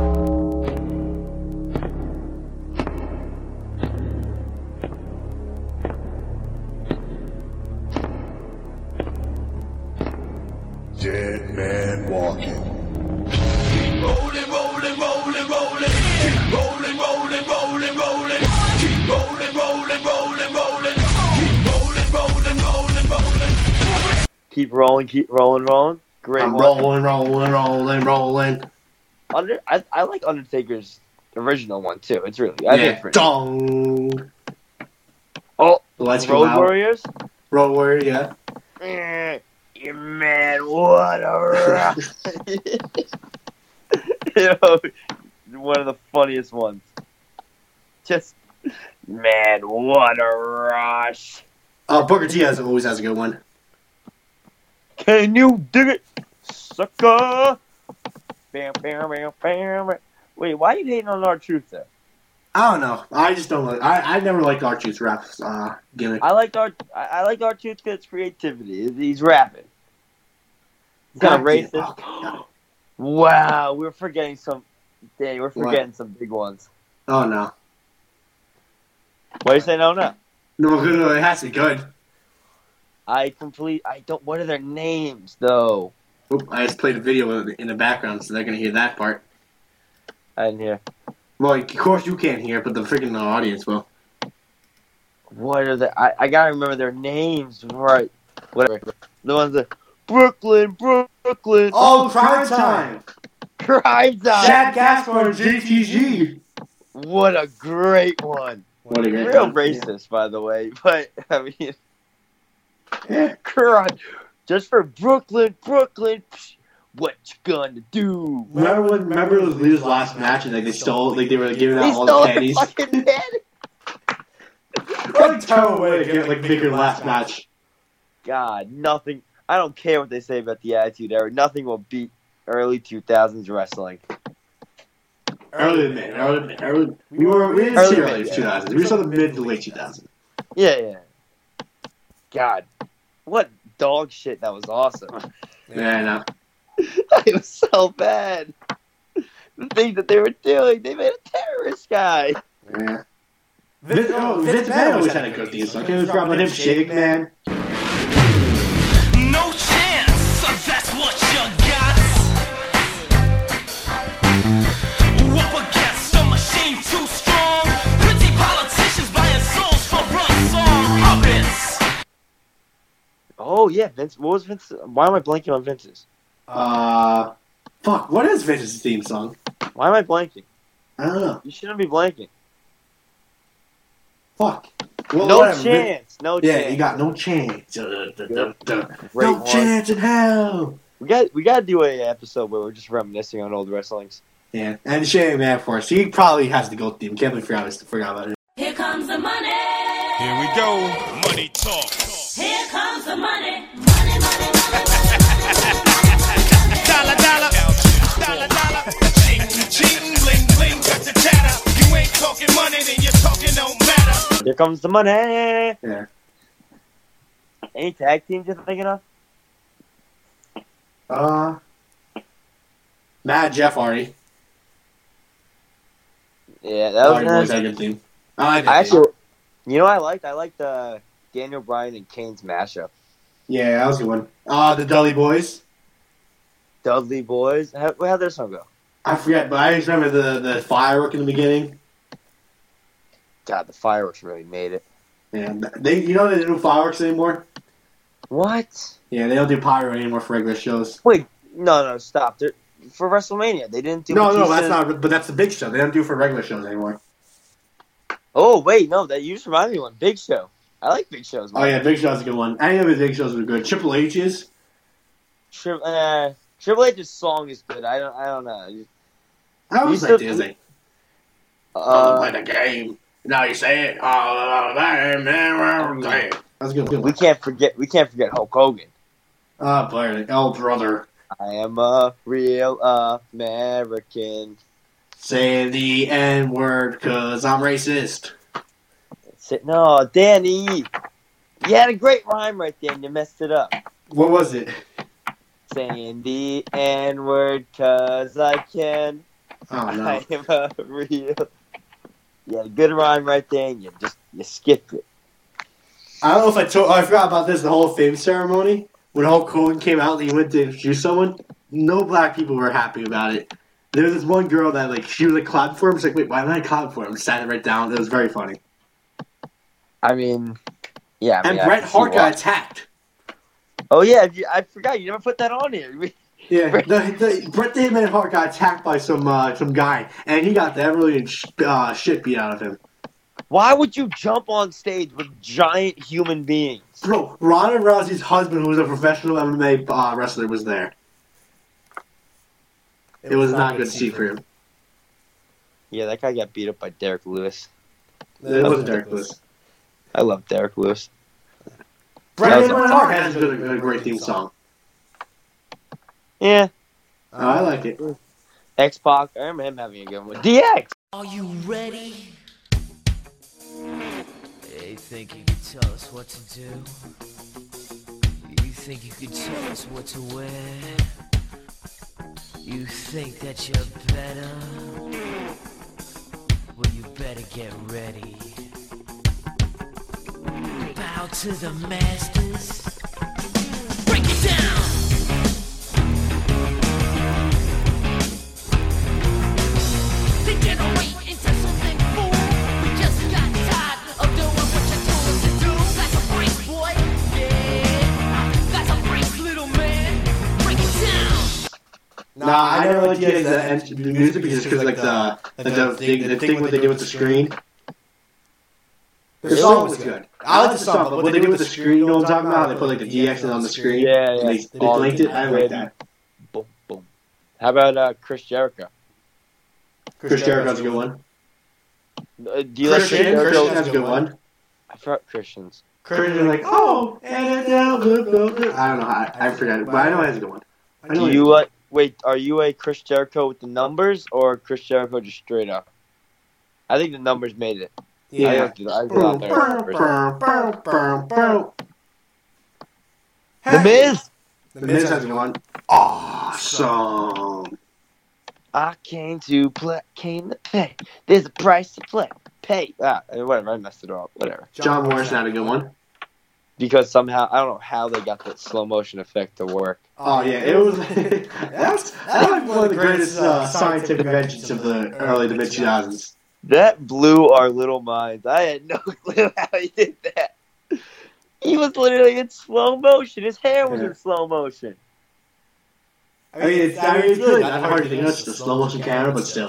Dead man walking. Keep rolling, rolling, rolling, rolling. Keep rolling, rolling, rolling, rolling. Keep rolling, rolling, rolling, rolling. Keep rolling, rolling, rolling, rolling. Keep rolling, keep rolling, rolling. Great I'm one. rolling, rolling, rolling, rolling. Under, I, I like Undertaker's original one too. It's really, I think Yeah. it's pretty. Dong. Oh, The lights go Road out. Warriors. Road Warrior, yeah. Eh, you man, what a rush. You know, one of the funniest ones. Just, man, what a rush. Uh, Booker T has always has a good one. Can you dig it, sucker? Bam, bam, bam, bam. Wait, why are you hating on R-Truth there? I don't know. I just don't like. I I never liked R-Truth's rap uh, gimmick. I like R. I I like R-Truth because it's creativity. He's rapping. He's kind of God damn- racist. oh, God. Wow, we're forgetting some. Dang, we're What? forgetting some big ones. Oh no. Why are you saying no, no? No, good. It has to be good. I complete. I don't. What are their names though? Oop, I just played a video in the background, so they're gonna hear that part. I didn't hear. Well, of course you can't hear it, but the freaking audience will. What are the? I, I gotta remember their names, right? Whatever. The ones that Brooklyn, Brooklyn. Oh, Crime Time! Crime Time. Shaq Gaspar and J T G. What a great one. What a great Real one. racist, by the way, but I mean, Yeah. crime. Just for Brooklyn, Brooklyn. Psh, what you gonna do? Remember when? Remember Lee's last match, and like they stole, like they were like, giving out He all stole the the candies. fucking candy. What a terrible way to get like make your last match. God, nothing. I don't care what they say about the Attitude Era. Nothing will beat early two thousands wrestling. Early mid, early mid, early. We were we didn't Early see mid, early yeah. two thousands. We saw the mid to late two thousands. Yeah, yeah. God, what dog shit. That was awesome. Yeah, I know. It was so bad. The things that they were doing, they made a terrorist guy. Yeah. Vince, oh, Vince McMahon always had a good theme song. Can we drop on him, Shake Man? No chance, so that's what you got. Up against a machine too strong. Pretty politicians buying souls for run song puppets. Oh yeah, Vince. What was Vince? Why am I blanking on Vince's? Uh, fuck. What is Vince's theme song? Why am I blanking? I don't know. You shouldn't be blanking. Fuck. Well, No whatever. Vin- chance. No Yeah, chance. you got no chance. Duh, duh, duh, duh. Great No one. chance in hell. We got we got to do a episode where we're just reminiscing on old wrestlings. Yeah, and Shane Man, of course. He probably has the goat theme. Can't believe I forgot, forgot about it. Here comes the money. Here we go. Money talk. Here comes the money. Money, money, money. Dollar, dollar. Dollar, dollar. Cheating, cheating, bling, bling, cut the chatter. You ain't talking money, then you're talking no matter. Here comes the money. Yeah. Any tag teams you're thinking of? Uh, Matt, Jeff Hardy. Yeah, that was Hardy Boys nice. had a good theme. I, like I actually, you know, what I liked. I liked uh, Daniel Bryan and Kane's mashup. yeah, that was a good one. Uh, the Dudley Boys. Dudley Boys. How how'd their song go? I forget, but I just remember the the firework in the beginning. God, the fireworks really made it. Yeah, they you know they don't do fireworks anymore. What? Yeah, they don't do pyro anymore for regular shows. Wait, no, no, stop. They're, for WrestleMania, they didn't do. No, no, Batista- that's not. But that's the big show. They don't do it for regular shows anymore. Oh wait, no, that you just reminded me of one. Big Show. I like Big Shows. Man. Oh yeah, Big Show's a good one. Any of his Big Shows were good. Triple H's. Tri- uh, Triple H's song is good. I don't. I don't know. I always You like still- Disney. Uh, play the game. Now you say it. Oh, that man, That's a good. we can't forget. We can't forget Hulk Hogan. Ah, boy, oh brother, I am a real American. say the N word, cause I'm racist. Say- No, Danny, you had a great rhyme right there, and you messed it up. What was it? Saying the N word, cause I can. Oh no. I am a real. You had a good rhyme right there, and you just you skipped it. I don't know if I told. Oh, I forgot about this. The Hall of Fame ceremony when Hulk Hogan came out and he went to introduce someone. No black people were happy about it. There was this one girl that like she was like clapping for him. She's like, "Wait, why am I clapping for him?" Sat it right down. It was very funny. I mean, yeah. I mean, And I Bret can see Hart why. got attacked. Oh yeah, you- I forgot you never put that on here. We- Yeah, the, the, Bret the Hitman Hart got attacked by some uh, some guy, and he got the Everly uh, shit beat out of him. Why would you jump on stage with giant human beings? Bro, Ronda Rousey's husband, who was a professional M M A uh, wrestler, was there. It, was, not good to see for him. Yeah, that guy got beat up by Derek Lewis. It wasn't Derek Lewis. I love Derek Lewis. Bret That was Hitman a- Hart has a, good, a great theme song. Yeah, Oh, I like it. X Pac. I remember him having a good one. D X. Are you ready? You think you can tell us what to do? You think you can tell us what to wear? You think that you're better? Well, you better get ready. Bow to the masters. Break it down! Degenerate into something fool. We just got tired of doing what you told us to do. That's a break, boy. Yeah, that's a break, little man. Break it down. Nah, I never liked the, the, the music because because like the the, the, thing, the thing what they did with the screen. The song was good. I like the song, but what they did with the screen, you know what I'm talking about? They put like the D X on the screen. Yeah, yeah. And they, they blinked it. I like that. Boom, boom. How about uh, Chris Jericho? Chris Jericho's a good one. Uh, do you like Chris Christian, Jericho? Christian has a good one. I forgot Christians. Christian like, oh, and now, I don't know. I, I forgot it, but I know it has a good one. I know Do it- you like? Wait, are you a Chris Jericho with the numbers or Chris Jericho just straight up? I think the numbers made it. I Yeah. looked it- I thought they were numbers. The Miz. The Miz has a good one. Awesome. I came to play, came to pay. There's a price to play. Pay. Ah, whatever. I messed it up. Whatever. John Morrison had a good one. Because somehow I don't know how they got that slow motion effect to work. Oh yeah, it was. that's that's like one of the greatest uh, scientific inventions of the early to mid two thousands. That blew our little minds. I had no clue how he did that. He was literally in slow motion. His hair was Yeah. in slow motion. I mean, it's, I mean, it's really not hard to think. It's just a slow motion camera, but still.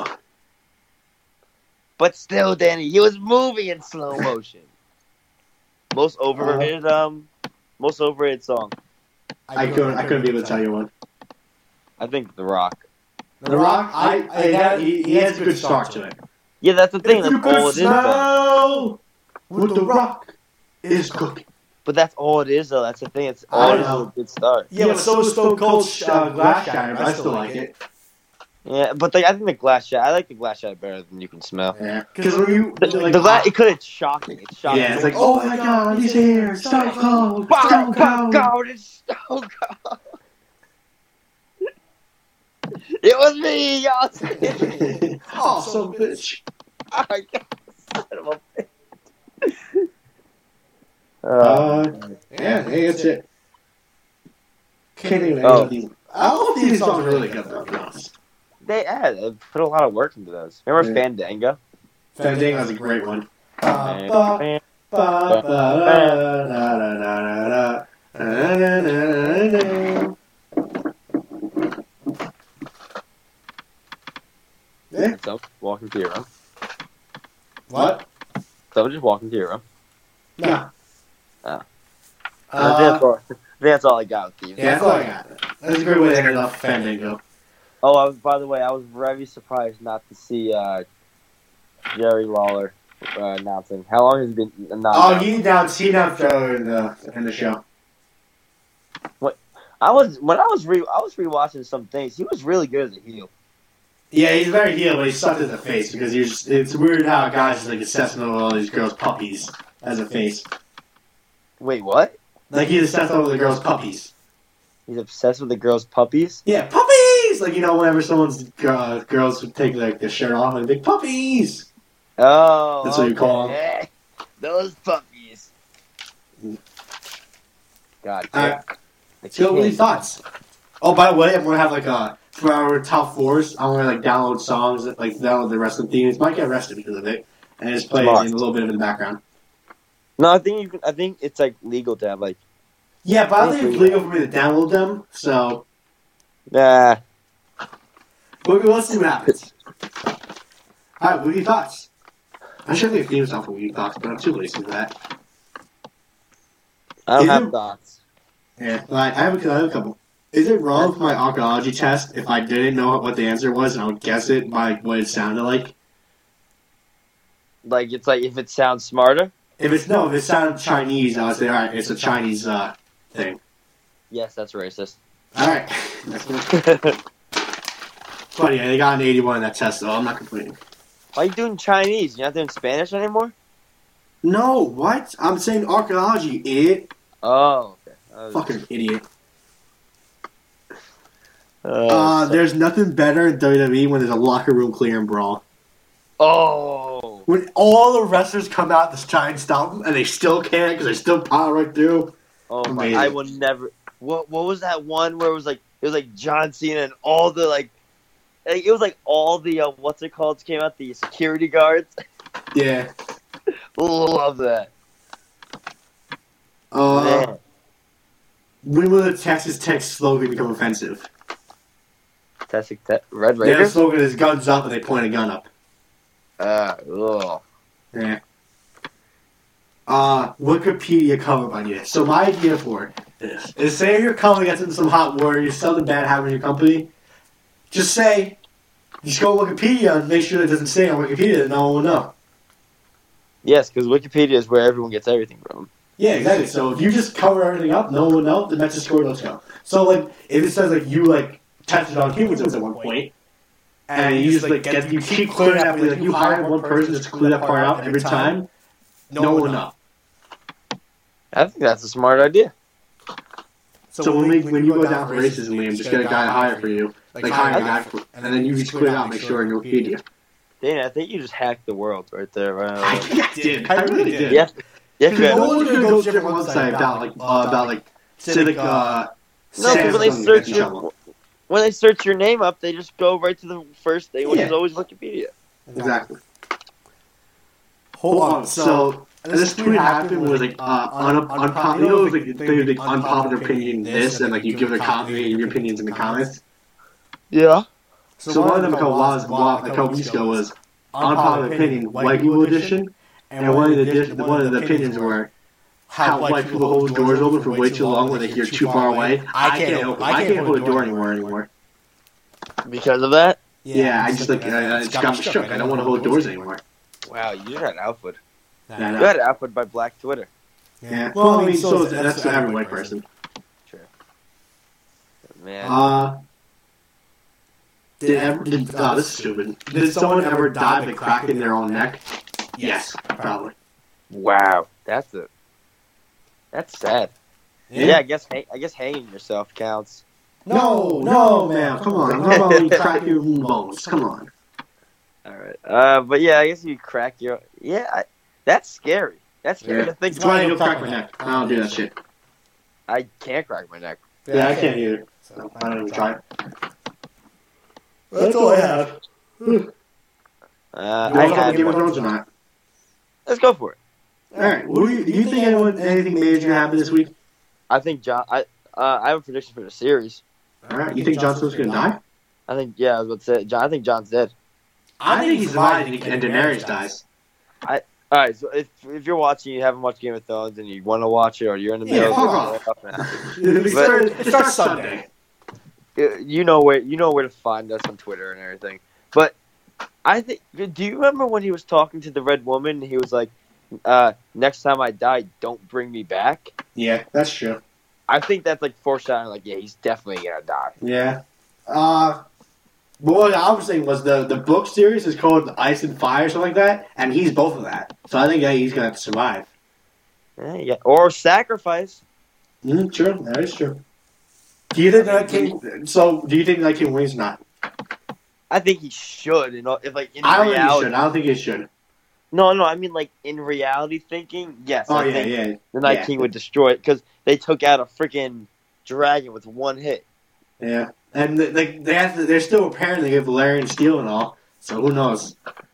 But still, Danny, he was moving in slow motion. Most overrated, um, most overrated song. I couldn't. I couldn't be able to tell you one. I think The Rock. The Rock. I. I that, he, he has a good start to it. Yeah, that's the thing. If you That's all could it is. Though. smell what the Rock is cooking. But that's all it is, though. That's the thing. It's I all it is know. is a good start. Yeah, but so is Stone Cold uh, Glass Shatter, but I still like it. Yeah, but the, I think the glass shot. I like the glass shot better than You Can Smell. Yeah, because when you The, like, the glass, it could have shocking. It's shocking. yeah, it's like, oh my God, he's here, Stone Cold, Stone Stone Cold. Cold, it's Stone Cold. It was me, y'all. Awesome bitch. Oh my God, son of a bitch. Uh, yeah, hey, that's it. Can't think of any Oh. of these. All of these songs are really good, though, to be honest. They yeah, they put a lot of work into those. Remember Yeah. Fandango? Fandango's a great one. Fan- Ba, fan- ba, ba, da, da, da, da, da, da, da, da, da, da. Yeah. So, walking to your room. What? So just walking to your room. No. Oh. Uh, that's, all, that's all I got with you. yeah, that's all I got. That's a great way to end off Fandango. Oh, I was, by the way, I was very surprised not to see uh, Jerry Lawler uh, announcing. How long has he been Oh, announcing? he announced, he announced earlier in the, in the show. I was when I was re I was rewatching some things. He was really good as a heel. Yeah, he's very heel, but he sucked as a face because he's. It's weird how guys is like obsessed with all these girls' puppies as a face. Wait, what? Like he's obsessed with the girls' puppies. He's obsessed with the girls' puppies. Yeah, puppies. Like you know, whenever someone's uh, girls would take like their shirt off and big puppies. Oh, That's what you call okay. Those puppies. God All damn. right, I so what are your can't- thoughts? Oh, by the way, I'm gonna have like a for our top fours. I'm gonna like download songs that like download the wrestling themes. Might get arrested because of it, and just play Smart. it in a little bit of the background. No, I think you can. I think it's like legal to have like. Yeah, but I think it's legal for me to download them. So Nah. Well, let's see what happens. Alright, what are your thoughts? I should have a theme song for what are your thoughts, but I'm too lazy for that. I don't Is have it- thoughts. Yeah, well, I, I, have a, I have a couple. Is it wrong for my archaeology test if I didn't know what the answer was and I would guess it by what it sounded like? Like it's like if it sounds smarter. If it's no, if it sounds Chinese, I would say, alright, it's a Chinese uh, thing. Yes, that's racist. Alright. But yeah, they got an eighty-one in that test, though. I'm not complaining. Why are you doing Chinese? You're not doing Spanish anymore? No, what? I'm saying archaeology, idiot. Oh, okay. I was- Fucking idiot. Uh, Uh, so- there's nothing better in W W E when there's a locker room clearing brawl. oh. When all the wrestlers come out to try and stop them, and they still can't because they still power right through. Oh my! Amazing. I will never. What What was that one where it was like it was like John Cena and all the like, like it was like all the uh, what's it called came out, the security guards. Yeah. Love that. Uh, Man. when will the Texas Tech slogan become offensive? Fantastic te- Red Yeah, the Raiders. slogan is guns up and they point a gun up. Uh, ugh. Yeah. Uh, Wikipedia cover idea. So my idea for this is say your company gets into some hot water, you something bad happening in your company, just say, just go to Wikipedia and make sure it doesn't say on Wikipedia that no one will know. Yes, because Wikipedia is where everyone gets everything from. Yeah, exactly. So if you just cover everything up, no one will know, the match is scored, let's go. So like, if it says like you like tested on humans at one point, and you just like get, you keep clearing that, like you hire one person just to clear that part out every time, no one will know. I think that's a smart idea. So when we, when you go down for racism, Liam, just get a guy to hire for you, like hire a guy, for, and then you just clear it out, make sure in Wikipedia. Dana, I think you just hacked the world right there. Right I now. think I did. I really did. Yeah, yeah. Because no good. one's gonna go to different website about like uh, about like civic. Uh, No, because when they Samsung search gets in your trouble. when they search your name up, they just go right to the first thing, which Yeah. is always Wikipedia. Exactly. Hold Hold on. on. So this tweet happened was like uh, un- unpopular. You know, it was like they would like unpopular opinion this, and like you give it a comment and your opinions in the comments. Yeah. So one of them a couple was a couple weeks ago was unpopular opinion white people edition, and one of the dis- one of the opinions were how white people hold doors open for way too long when they hear too far away. I can't open. I can't hold a door anymore anymore. Because of that? Yeah, I just like I, I just got me shook. I don't want to hold doors anymore. Wow, you just got output. Yeah, You got output by Black Twitter. yeah. Well, I mean, so is- that's for every white person. Man. Uh, did ever? Did, oh, this is stupid. Did someone ever die by cracking their own neck? Yes, probably. Wow, that's a that's sad. Yeah, I guess ha- I guess hanging yourself counts. No, no, man. Come on. I'm talking about when you crack your own bones. Come on. All right. Uh, but yeah, I guess you crack your yeah. I, that's scary. That's scary Yeah. to think. That's why I go crack my neck. I don't do that shit. I can't crack my neck. Yeah, I can't either. So, I don't even try it. That's all I have. Uh, You I want to had Game of one. Thrones or not? Let's go for it. All right. Who do you, do you think anyone anything major happened this week? I think John. I uh, I have a prediction for the series. All right. You think Jon Snow's gonna die? I think yeah, I was about to say John. I think John's dead. I think he's alive and and Daenerys dies. All right, so if if you're watching, you haven't watched Game of Thrones, and you want to watch it, or you're in the Yeah, middle, fuck of off. it, It starts, it starts Sunday. you know where you know where to find us on Twitter and everything. But I think, do you remember when he was talking to the Red Woman? He was like, uh, "Next time I die, don't bring me back." Yeah, that's true. I think that's like foreshadowing. Like, yeah, he's definitely gonna die. Yeah. Uh, but what I was saying was the, the book series is called Ice and Fire or something like that, and he's both of that. So I think yeah, he's gonna have to survive. Yeah, yeah. Or sacrifice. Mm, true, that is true. Do you think that King? So do you think that King wins or not? I think he should. You know, if like in I don't think he reality. should. I don't think he should. No, no, I mean like in reality thinking, yes. Oh I yeah, think yeah. the Night yeah. King would destroy it because they took out a freaking dragon with one hit. Yeah, and they they, they have to, they're still apparently get Valerian steel and all. So who knows?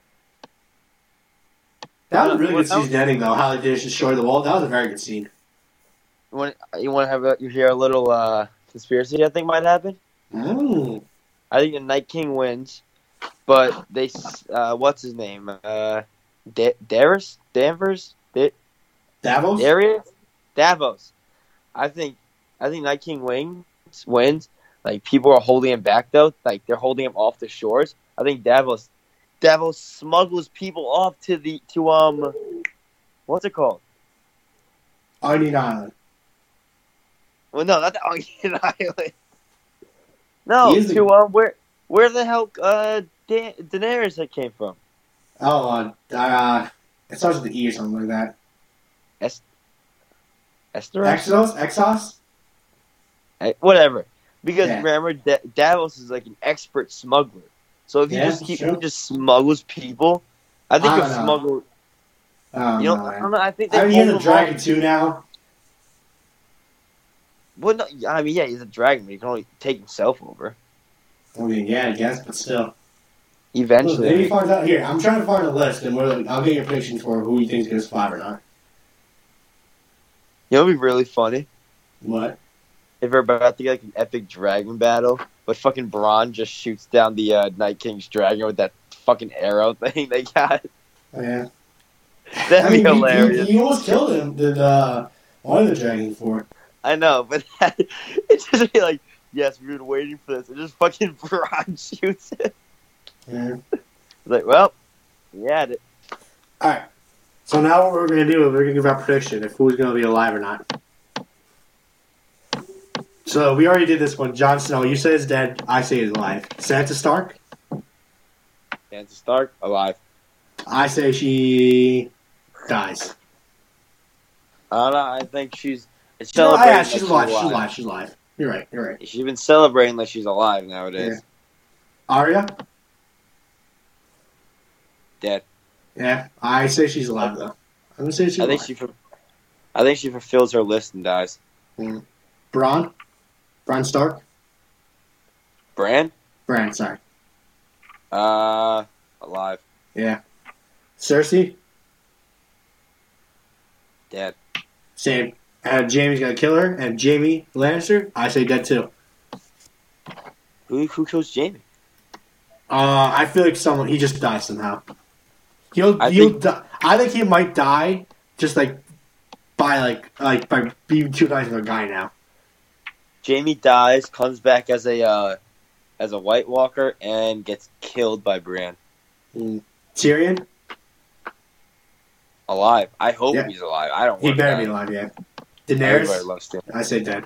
That was a really good season ending though. How they just destroyed the wall. That was a very good scene. You want you want to have a, you hear a little uh, conspiracy? I think might happen. Mm. I think the Night King wins, but they uh, what's his name? Uh, da- Darius Danvers da- Davos. Darius Davos. I think I think Night King wins wins. Like people are holding him back though. Like they're holding him off the shores. I think Davos Davos smuggles people off to the to um what's it called? Onion Island. Well, no, not the Onion Island. No, He is to a- um where where the hell uh da- Daenerys that came from? Oh, uh, uh, it starts with the E or something like that. Esther? Exos, Exos. Eh, Whatever. Because Yeah. remember, da- Davos is like an expert smuggler. So if he Yeah, just keep, sure. he just smuggles people, I think I he'll don't know. smuggle. Oh, You know, no, I man. don't know. I think they I mean, hold he's a him dragon off. too now. Well, no, I mean, yeah, he's a dragon, but he can only take himself over I mean, yeah, I guess, but still. Look, eventually. maybe find out here. I'm trying to find a list, and we're, I'll get your predictions for who you think is going to survive or not. You know, it'd be really funny What? if we're about to get like an epic dragon battle, but fucking Bronn just shoots down the uh, Night King's dragon with that fucking arrow thing they got. Oh, yeah. That'd I be mean, you- hilarious. You, you almost killed him. Did uh, one of the dragons for? I know, but it's just be like, yes, we've been waiting for this. And just fucking Bronn shoots it. Yeah. It's like, well, yeah. It. All right. So now what we're going to do is we're going to give our prediction if who's going to be alive or not. So we already did this one. Jon Snow, you say is dead. I say he's alive. Sansa Stark, Sansa Stark, alive. I say she dies. I don't know. I think she's it's No, celebrating. yeah, like she's alive. She's alive. She's alive. You're right. You're right. She's been celebrating like she's alive nowadays. Arya? Dead. Yeah, I say she's alive though. I'm gonna say she's I think alive. she. fu- I think she fulfills her list and dies. Bronn? Bronn Stark? Bran? Bran, sorry. Uh, alive. Yeah. Cersei? Dead. Same. And Jaime's gonna kill her. And Jaime Lannister, I say dead too. Who who kills Jaime? Uh, I feel like someone he just dies somehow. He'll I he'll think- di- I think he might die just like by like like by being too nice of a guy now. Jaime dies, comes back as a uh, as a White Walker, and gets killed by Bran. Mm. Tyrion, Alive. I hope Yeah. he's alive. I don't. he want better that. be alive. Yeah. Everybody Daenerys, loves Tyrion. I say dead.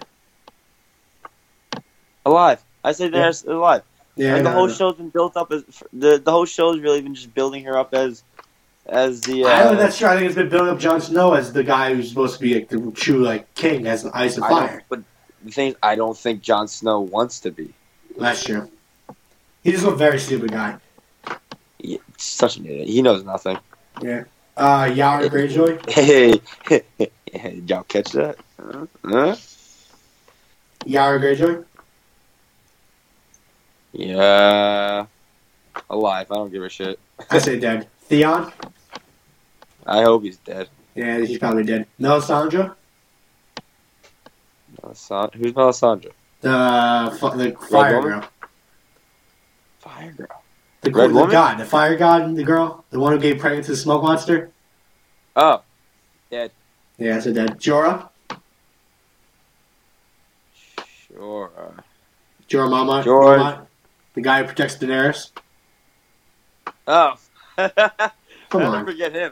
Alive. I say Daenerys is alive. Yeah. Like, the no, whole no. show's been built up as the the whole show's really been just building her up as as the. Uh, I don't think that's true. I think it's been building up Jon Snow as the guy who's supposed to be like the true like king, as an ice and I don't- fire. But the thing is, I don't think Jon Snow wants to be. That's true. He's just a very stupid guy. He- Such an idiot. He knows nothing. Yeah. Uh, Yara Greyjoy. Hey, did y'all catch that? Huh? Huh? Yara Greyjoy. Yeah, alive. I don't give a shit. I say dead. Theon. I hope he's dead. Yeah, he's probably dead. Melisandre. Melisandre? Who's Melisandre? The fu- the fire woman? girl. Fire girl. The, Red the woman? god, the fire god, the girl, the one who gave pregnant to the smoke monster. Oh, dead. Yeah, I said dead. Jorah. Sure. uh, Jorah Mama. George. Mama, the guy who protects Daenerys. Oh. Come How on. did I forget him?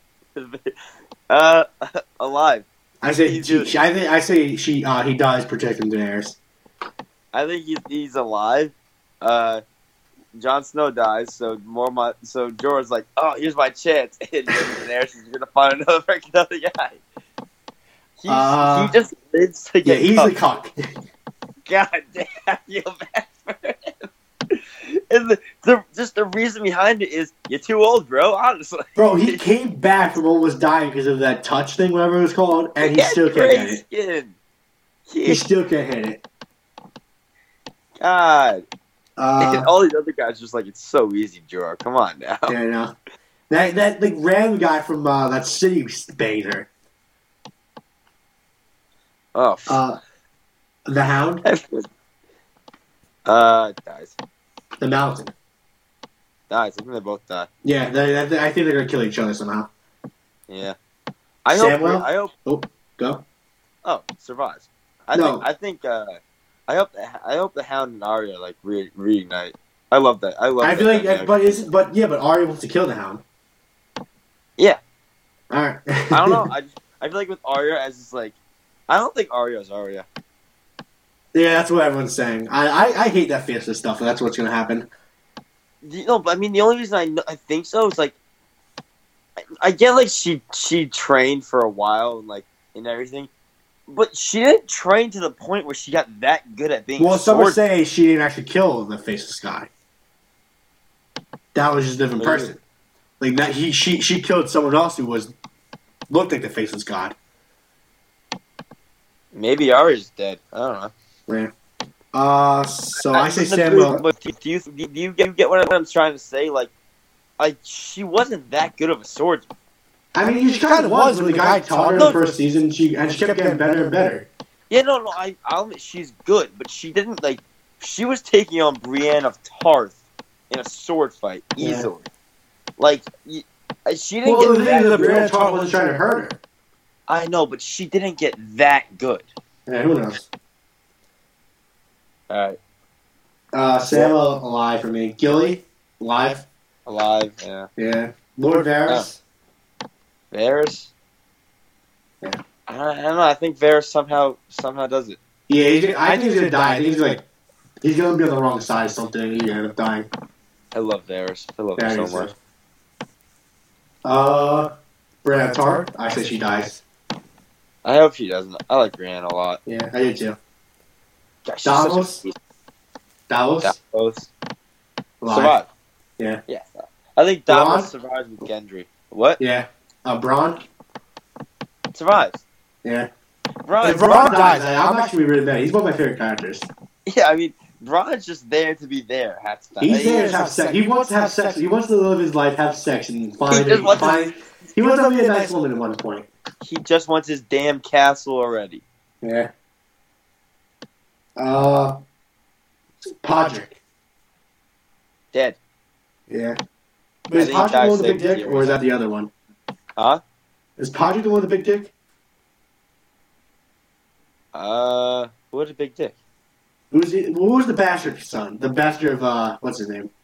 uh, alive. I say He's she, good. she- I think I say she uh, he dies protecting Daenerys. I think he's he's alive. Uh, Jon Snow dies, so more my so Jorah's like, oh, here's my chance, and Daenerys is gonna find another another guy. He's, Uh, he just lives to Yeah, get he's the cucked. cuck. God damn, I feel bad for him. And the, the just the reason behind it is you're too old, bro. Honestly, Bro, he came back from almost dying because of that touch thing, whatever it was called, and he had still can't gray hit it. skin. He He, still can't hit it. God, and Uh, all these other guys just like it's so easy, Jorah. Come on now. yeah, I know. That that like random guy from uh, that city banged her. Oh, f- Uh, the Hound, uh, dies, the Mountain. dies. I think they both die. Yeah, they, they, I think they're gonna kill each other somehow. Yeah, I hope. Samuel? I hope. Oh, go. Oh, survives. I No. think. I think. Uh, I hope. The, I hope the Hound and Arya like re- reunite. I love that. I love. I that feel like, dynamic. but is but yeah, but Arya wants to kill the Hound. Yeah. All right. I don't know. I just, I feel like with Arya as it's like, I don't think Arya is Arya. Yeah, that's what everyone's saying. I, I, I hate that Fiesta stuff. That's what's gonna happen. You know, but I mean, the only reason I kn- I think so is like, I, I get like she she trained for a while and like and everything, but she didn't train to the point where she got that good at being. Well, some are sword- saying she didn't actually kill the Face of Sky. That was just a different What do you person. Like that, he she she killed someone else who was looked like the Faceless God. Maybe Arya's dead. I don't know. Yeah. Uh, so I, say but Samuel. But do you do you get, you get what I'm trying to say? Like, like she wasn't that good of a swordsman. I mean, she kind of was when the guy taught her in the first season. She and she kept getting better and better. Yeah, no, no. I I'll admit she's good, but she didn't like. She was taking on Brienne of Tarth in a sword fight Yeah. easily. Like y- uh, she didn't Well, get the that thing is, the good. Brienne Tarth wasn't trying to hurt her. I know, but she didn't get that good. Yeah, who knows? All right, Uh, Samuel alive for me. Gilly alive. alive. Yeah, Yeah. Lord Varys. Varys. Yeah. I don't, I don't know. I think Varys somehow somehow does it. Yeah, he's gonna, I think he's gonna die. I think he's like he's gonna be on the wrong side of something. and He's gonna end up dying. I love Varys. I love Yeah, her me so much. too. Uh, Brienne of Tarth. I say she dies. I hope she doesn't. I like Brienne a lot. Yeah, I do too. God, she's such a Davos. piece. Davos. Davos alive. survive. Yeah. Yeah, I think Davos Bronn? survives with Gendry. What? Yeah. Uh, Braun. Survives. Yeah. Bronn, If Braun dies, I, I'm actually really mad. He's one of my favorite characters. Yeah, I mean, Bronn's just there to be there half the time. He's there to have sex. He wants to have sex. He wants to live his life, have sex, and find. just wants to- find he wants to be a nice woman at one point. He just wants his damn castle already. Yeah. Uh, Podrick. Dead. Yeah. But I is think he Podrick the died one with the big six dick, years. or is that the other one? Huh? Is Podrick the one with the big dick? Uh, what a big dick. Who's the, who was the bastard son? The bastard of uh, what's his name?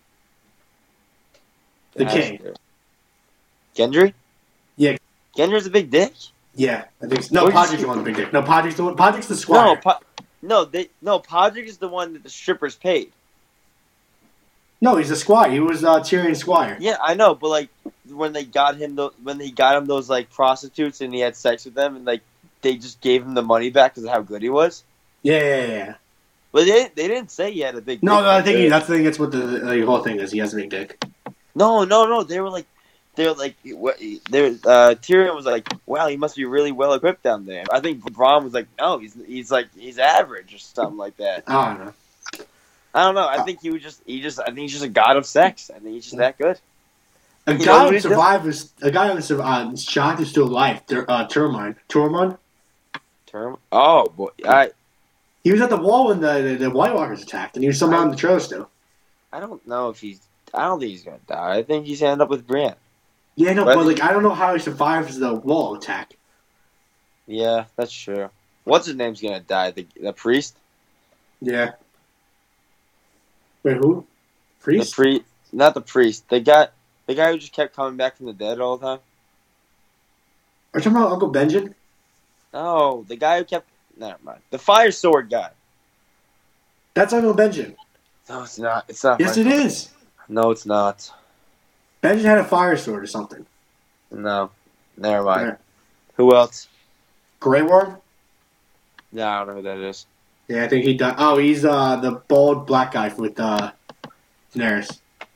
The king. Master. Gendry? Yeah. Gendry's a big dick? Yeah, I think so. No, Where'd you Podrick's see- the one with the big dick. No, Podrick's the one. Podrick's the squire. No, po- no, they, no, Podrick is the one that the strippers paid. No, he's a squire. He was uh, Tyrion's squire. Yeah, I know, but like when they got him, tho- when they got him those like prostitutes and he had sex with them, and like they just gave him the money back because of how good he was. Yeah, yeah, yeah. But they they didn't say he had a big. No, dick. no, I think he, that's the thing. That's what the, the whole thing is. He has a big dick. No, no, no. They were like, they're like, what? They're uh, Tyrion was like, wow, he must be really well equipped down there. I think Bronn was like, no, he's he's like he's average or something like that. I don't know. I don't know. I think he was just he just I think he's just a god of sex. I think he's just that good. A You know guy what who he survived is a guy who survived. Shot is still alive. Tur- Uh, Tormund. Tormund. Term. Oh boy, I He was at the wall when the the, the White Walkers attacked, and he was somehow in the trailer still. I don't know if he's. I don't think he's gonna die. I think he's gonna end up with Brienne. Yeah, no, But- but like I don't know how he survives the wall attack. Yeah, that's true. What's his name's gonna die? The the priest. Yeah. Wait, who? Priest? The priest. Not the priest. The guy. The guy who just kept coming back from the dead all the time. Are you talking about Uncle Benjen? No, the guy who kept. Never mind. The fire sword guy. That's Uncle Benjen. No, it's not. It's not. Yes, fire- it is. No, it's not. Benjen had a fire sword or something. No. Never mind. Yeah. Who else? Grey Worm? Yeah, I don't know who that is. Yeah, I think he died. Oh, he's uh, the bald black guy with uh, Daenerys.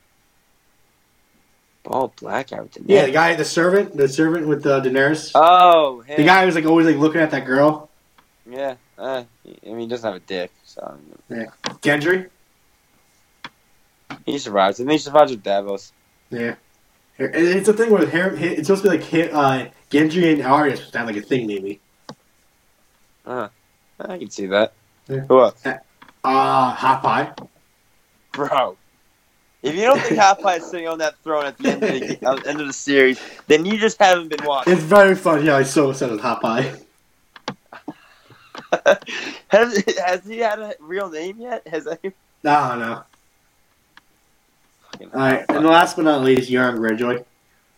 Oh, black guy with the Yeah, the guy, the servant, the servant with uh, Daenerys. Oh, him. The guy who's like always like looking at that girl. Yeah. Uh, I mean, he doesn't have a dick, so Yeah, Gendry. he survives. I think he survives with Davos. Yeah, And it's a thing where Harry, it's supposed to be like uh, Gendry and Arya supposed to have like a thing maybe. Uh, I can see that. Yeah. Who else? Uh, Hot Pie. Bro. If you don't think Hot Pie is sitting on that throne at the end of the, uh, end of the series, then you just haven't been watching. It's very funny. Yeah, I so upset with Hot Pie. has, has he had a real name yet? Has he? I don't know. All right, and last but not least, Euron Greyjoy.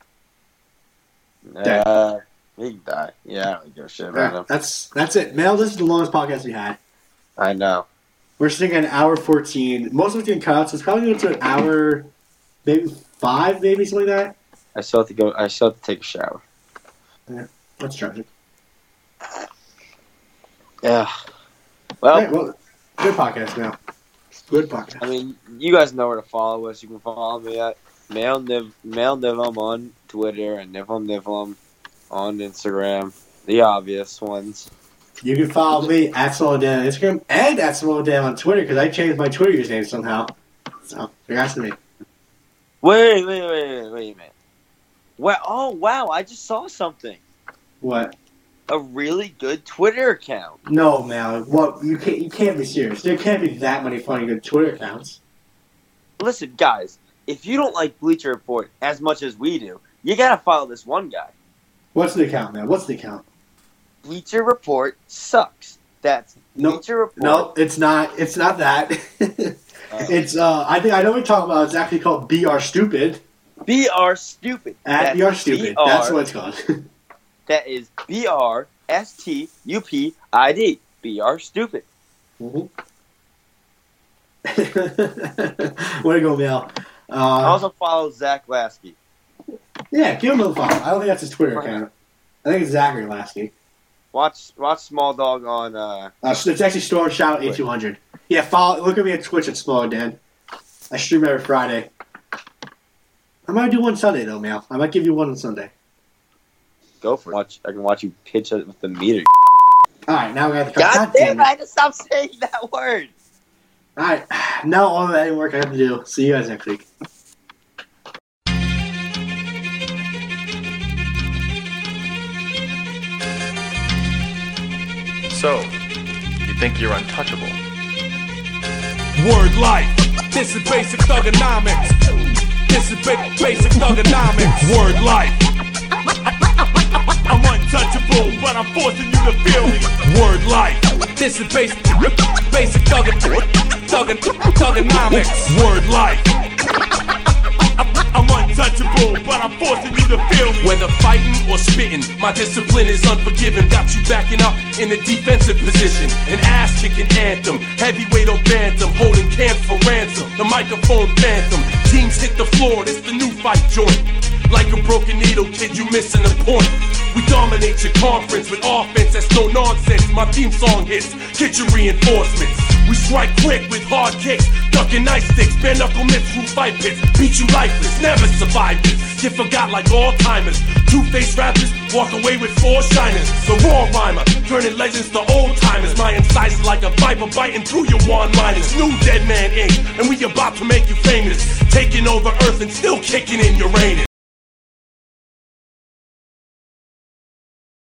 Uh, he can die. Yeah, I don't give a shit about Yeah, him. that's that's it. Mel, this is the longest podcast we had. I know. We're sitting at an hour fourteen. Most of it's getting cut out, so it's probably going to an hour, maybe five, maybe something like that. I still have to go. I still have to take a shower. Yeah, that's tragic. Yeah. Well, All right, well, good podcast now. Good podcast. I mean, you guys know where to follow us. You can follow me at Mail Niv Mail Nivum on Twitter and Nivum Nivum on Instagram. The obvious ones. You can follow me at Slowdown on Instagram and at Slowdown on Twitter because I changed my Twitter username somehow. So, congrats to me. Wait, wait, wait, wait, wait a minute. Well, oh wow! I just saw something. What? A really good Twitter account. No, man. What? You can't. You can't be serious. There can't be that many funny good Twitter accounts. Listen, guys. If you don't like Bleacher Report as much as we do, you gotta follow this one guy. What's the account, man? What's the account? Bleacher Report sucks. That's No, Bleacher Report. no, it's not. It's not that. It's. uh I think I know what you're talking about. It's actually called B R Stupid. B R Stupid. At That's B R Stupid. B R That's what it's called. That is B R S T U P I D. B R Stupid. Mm-hmm. Way to go, Mel. Uh, I also follow Zach Lasky. yeah, give him a follow. I don't think that's his Twitter account. I think it's Zachary Lasky. Watch watch Small Dog on. Uh, Uh, so it's actually Storm Shout eight two hundred. Yeah, follow. Look at me at Twitch at Smaller Dan. I stream every Friday. I might do one Sunday though, Mel. I might give you one on Sunday. go for it. Watch. I can watch you pitch it with the meter. All right, now we have to. God damn it! I had to stop saying that word. All right, now all of that work I have to do. See you guys next week. So, you think you're untouchable? Word life. This is basic thugonomics. This is ba- basic thugonomics. Word life. I'm untouchable, but I'm forcing you to feel me. Word life. This is basic, basic thuggin, thuggin, thugonomics. Word life. I'm untouchable, but I'm forcing you to feel me. Whether fighting or spitting, my discipline is unforgiving. Got you backing up in a defensive position. An ass-kicking anthem, heavyweight or bantam, holding camp for ransom. The microphone phantom, teams hit the floor, it's the new fight joint. Like a broken needle, kid, you missing a point. We dominate your conference with offense that's no nonsense. My theme song hits, get your reinforcements. We strike quick with hard kicks, ducking ice sticks, bare knuckle mitts, through fight pits. Beat you lifeless, never survive this. get forgot like all-timers. Two-faced rappers walk away with four shiners. The raw rhymer, turning legends to old-timers. My incisors like a viper biting through your one-liners. New Dead Man Incorporated, and we about to make you famous. Taking over Earth and still kicking in Uranus.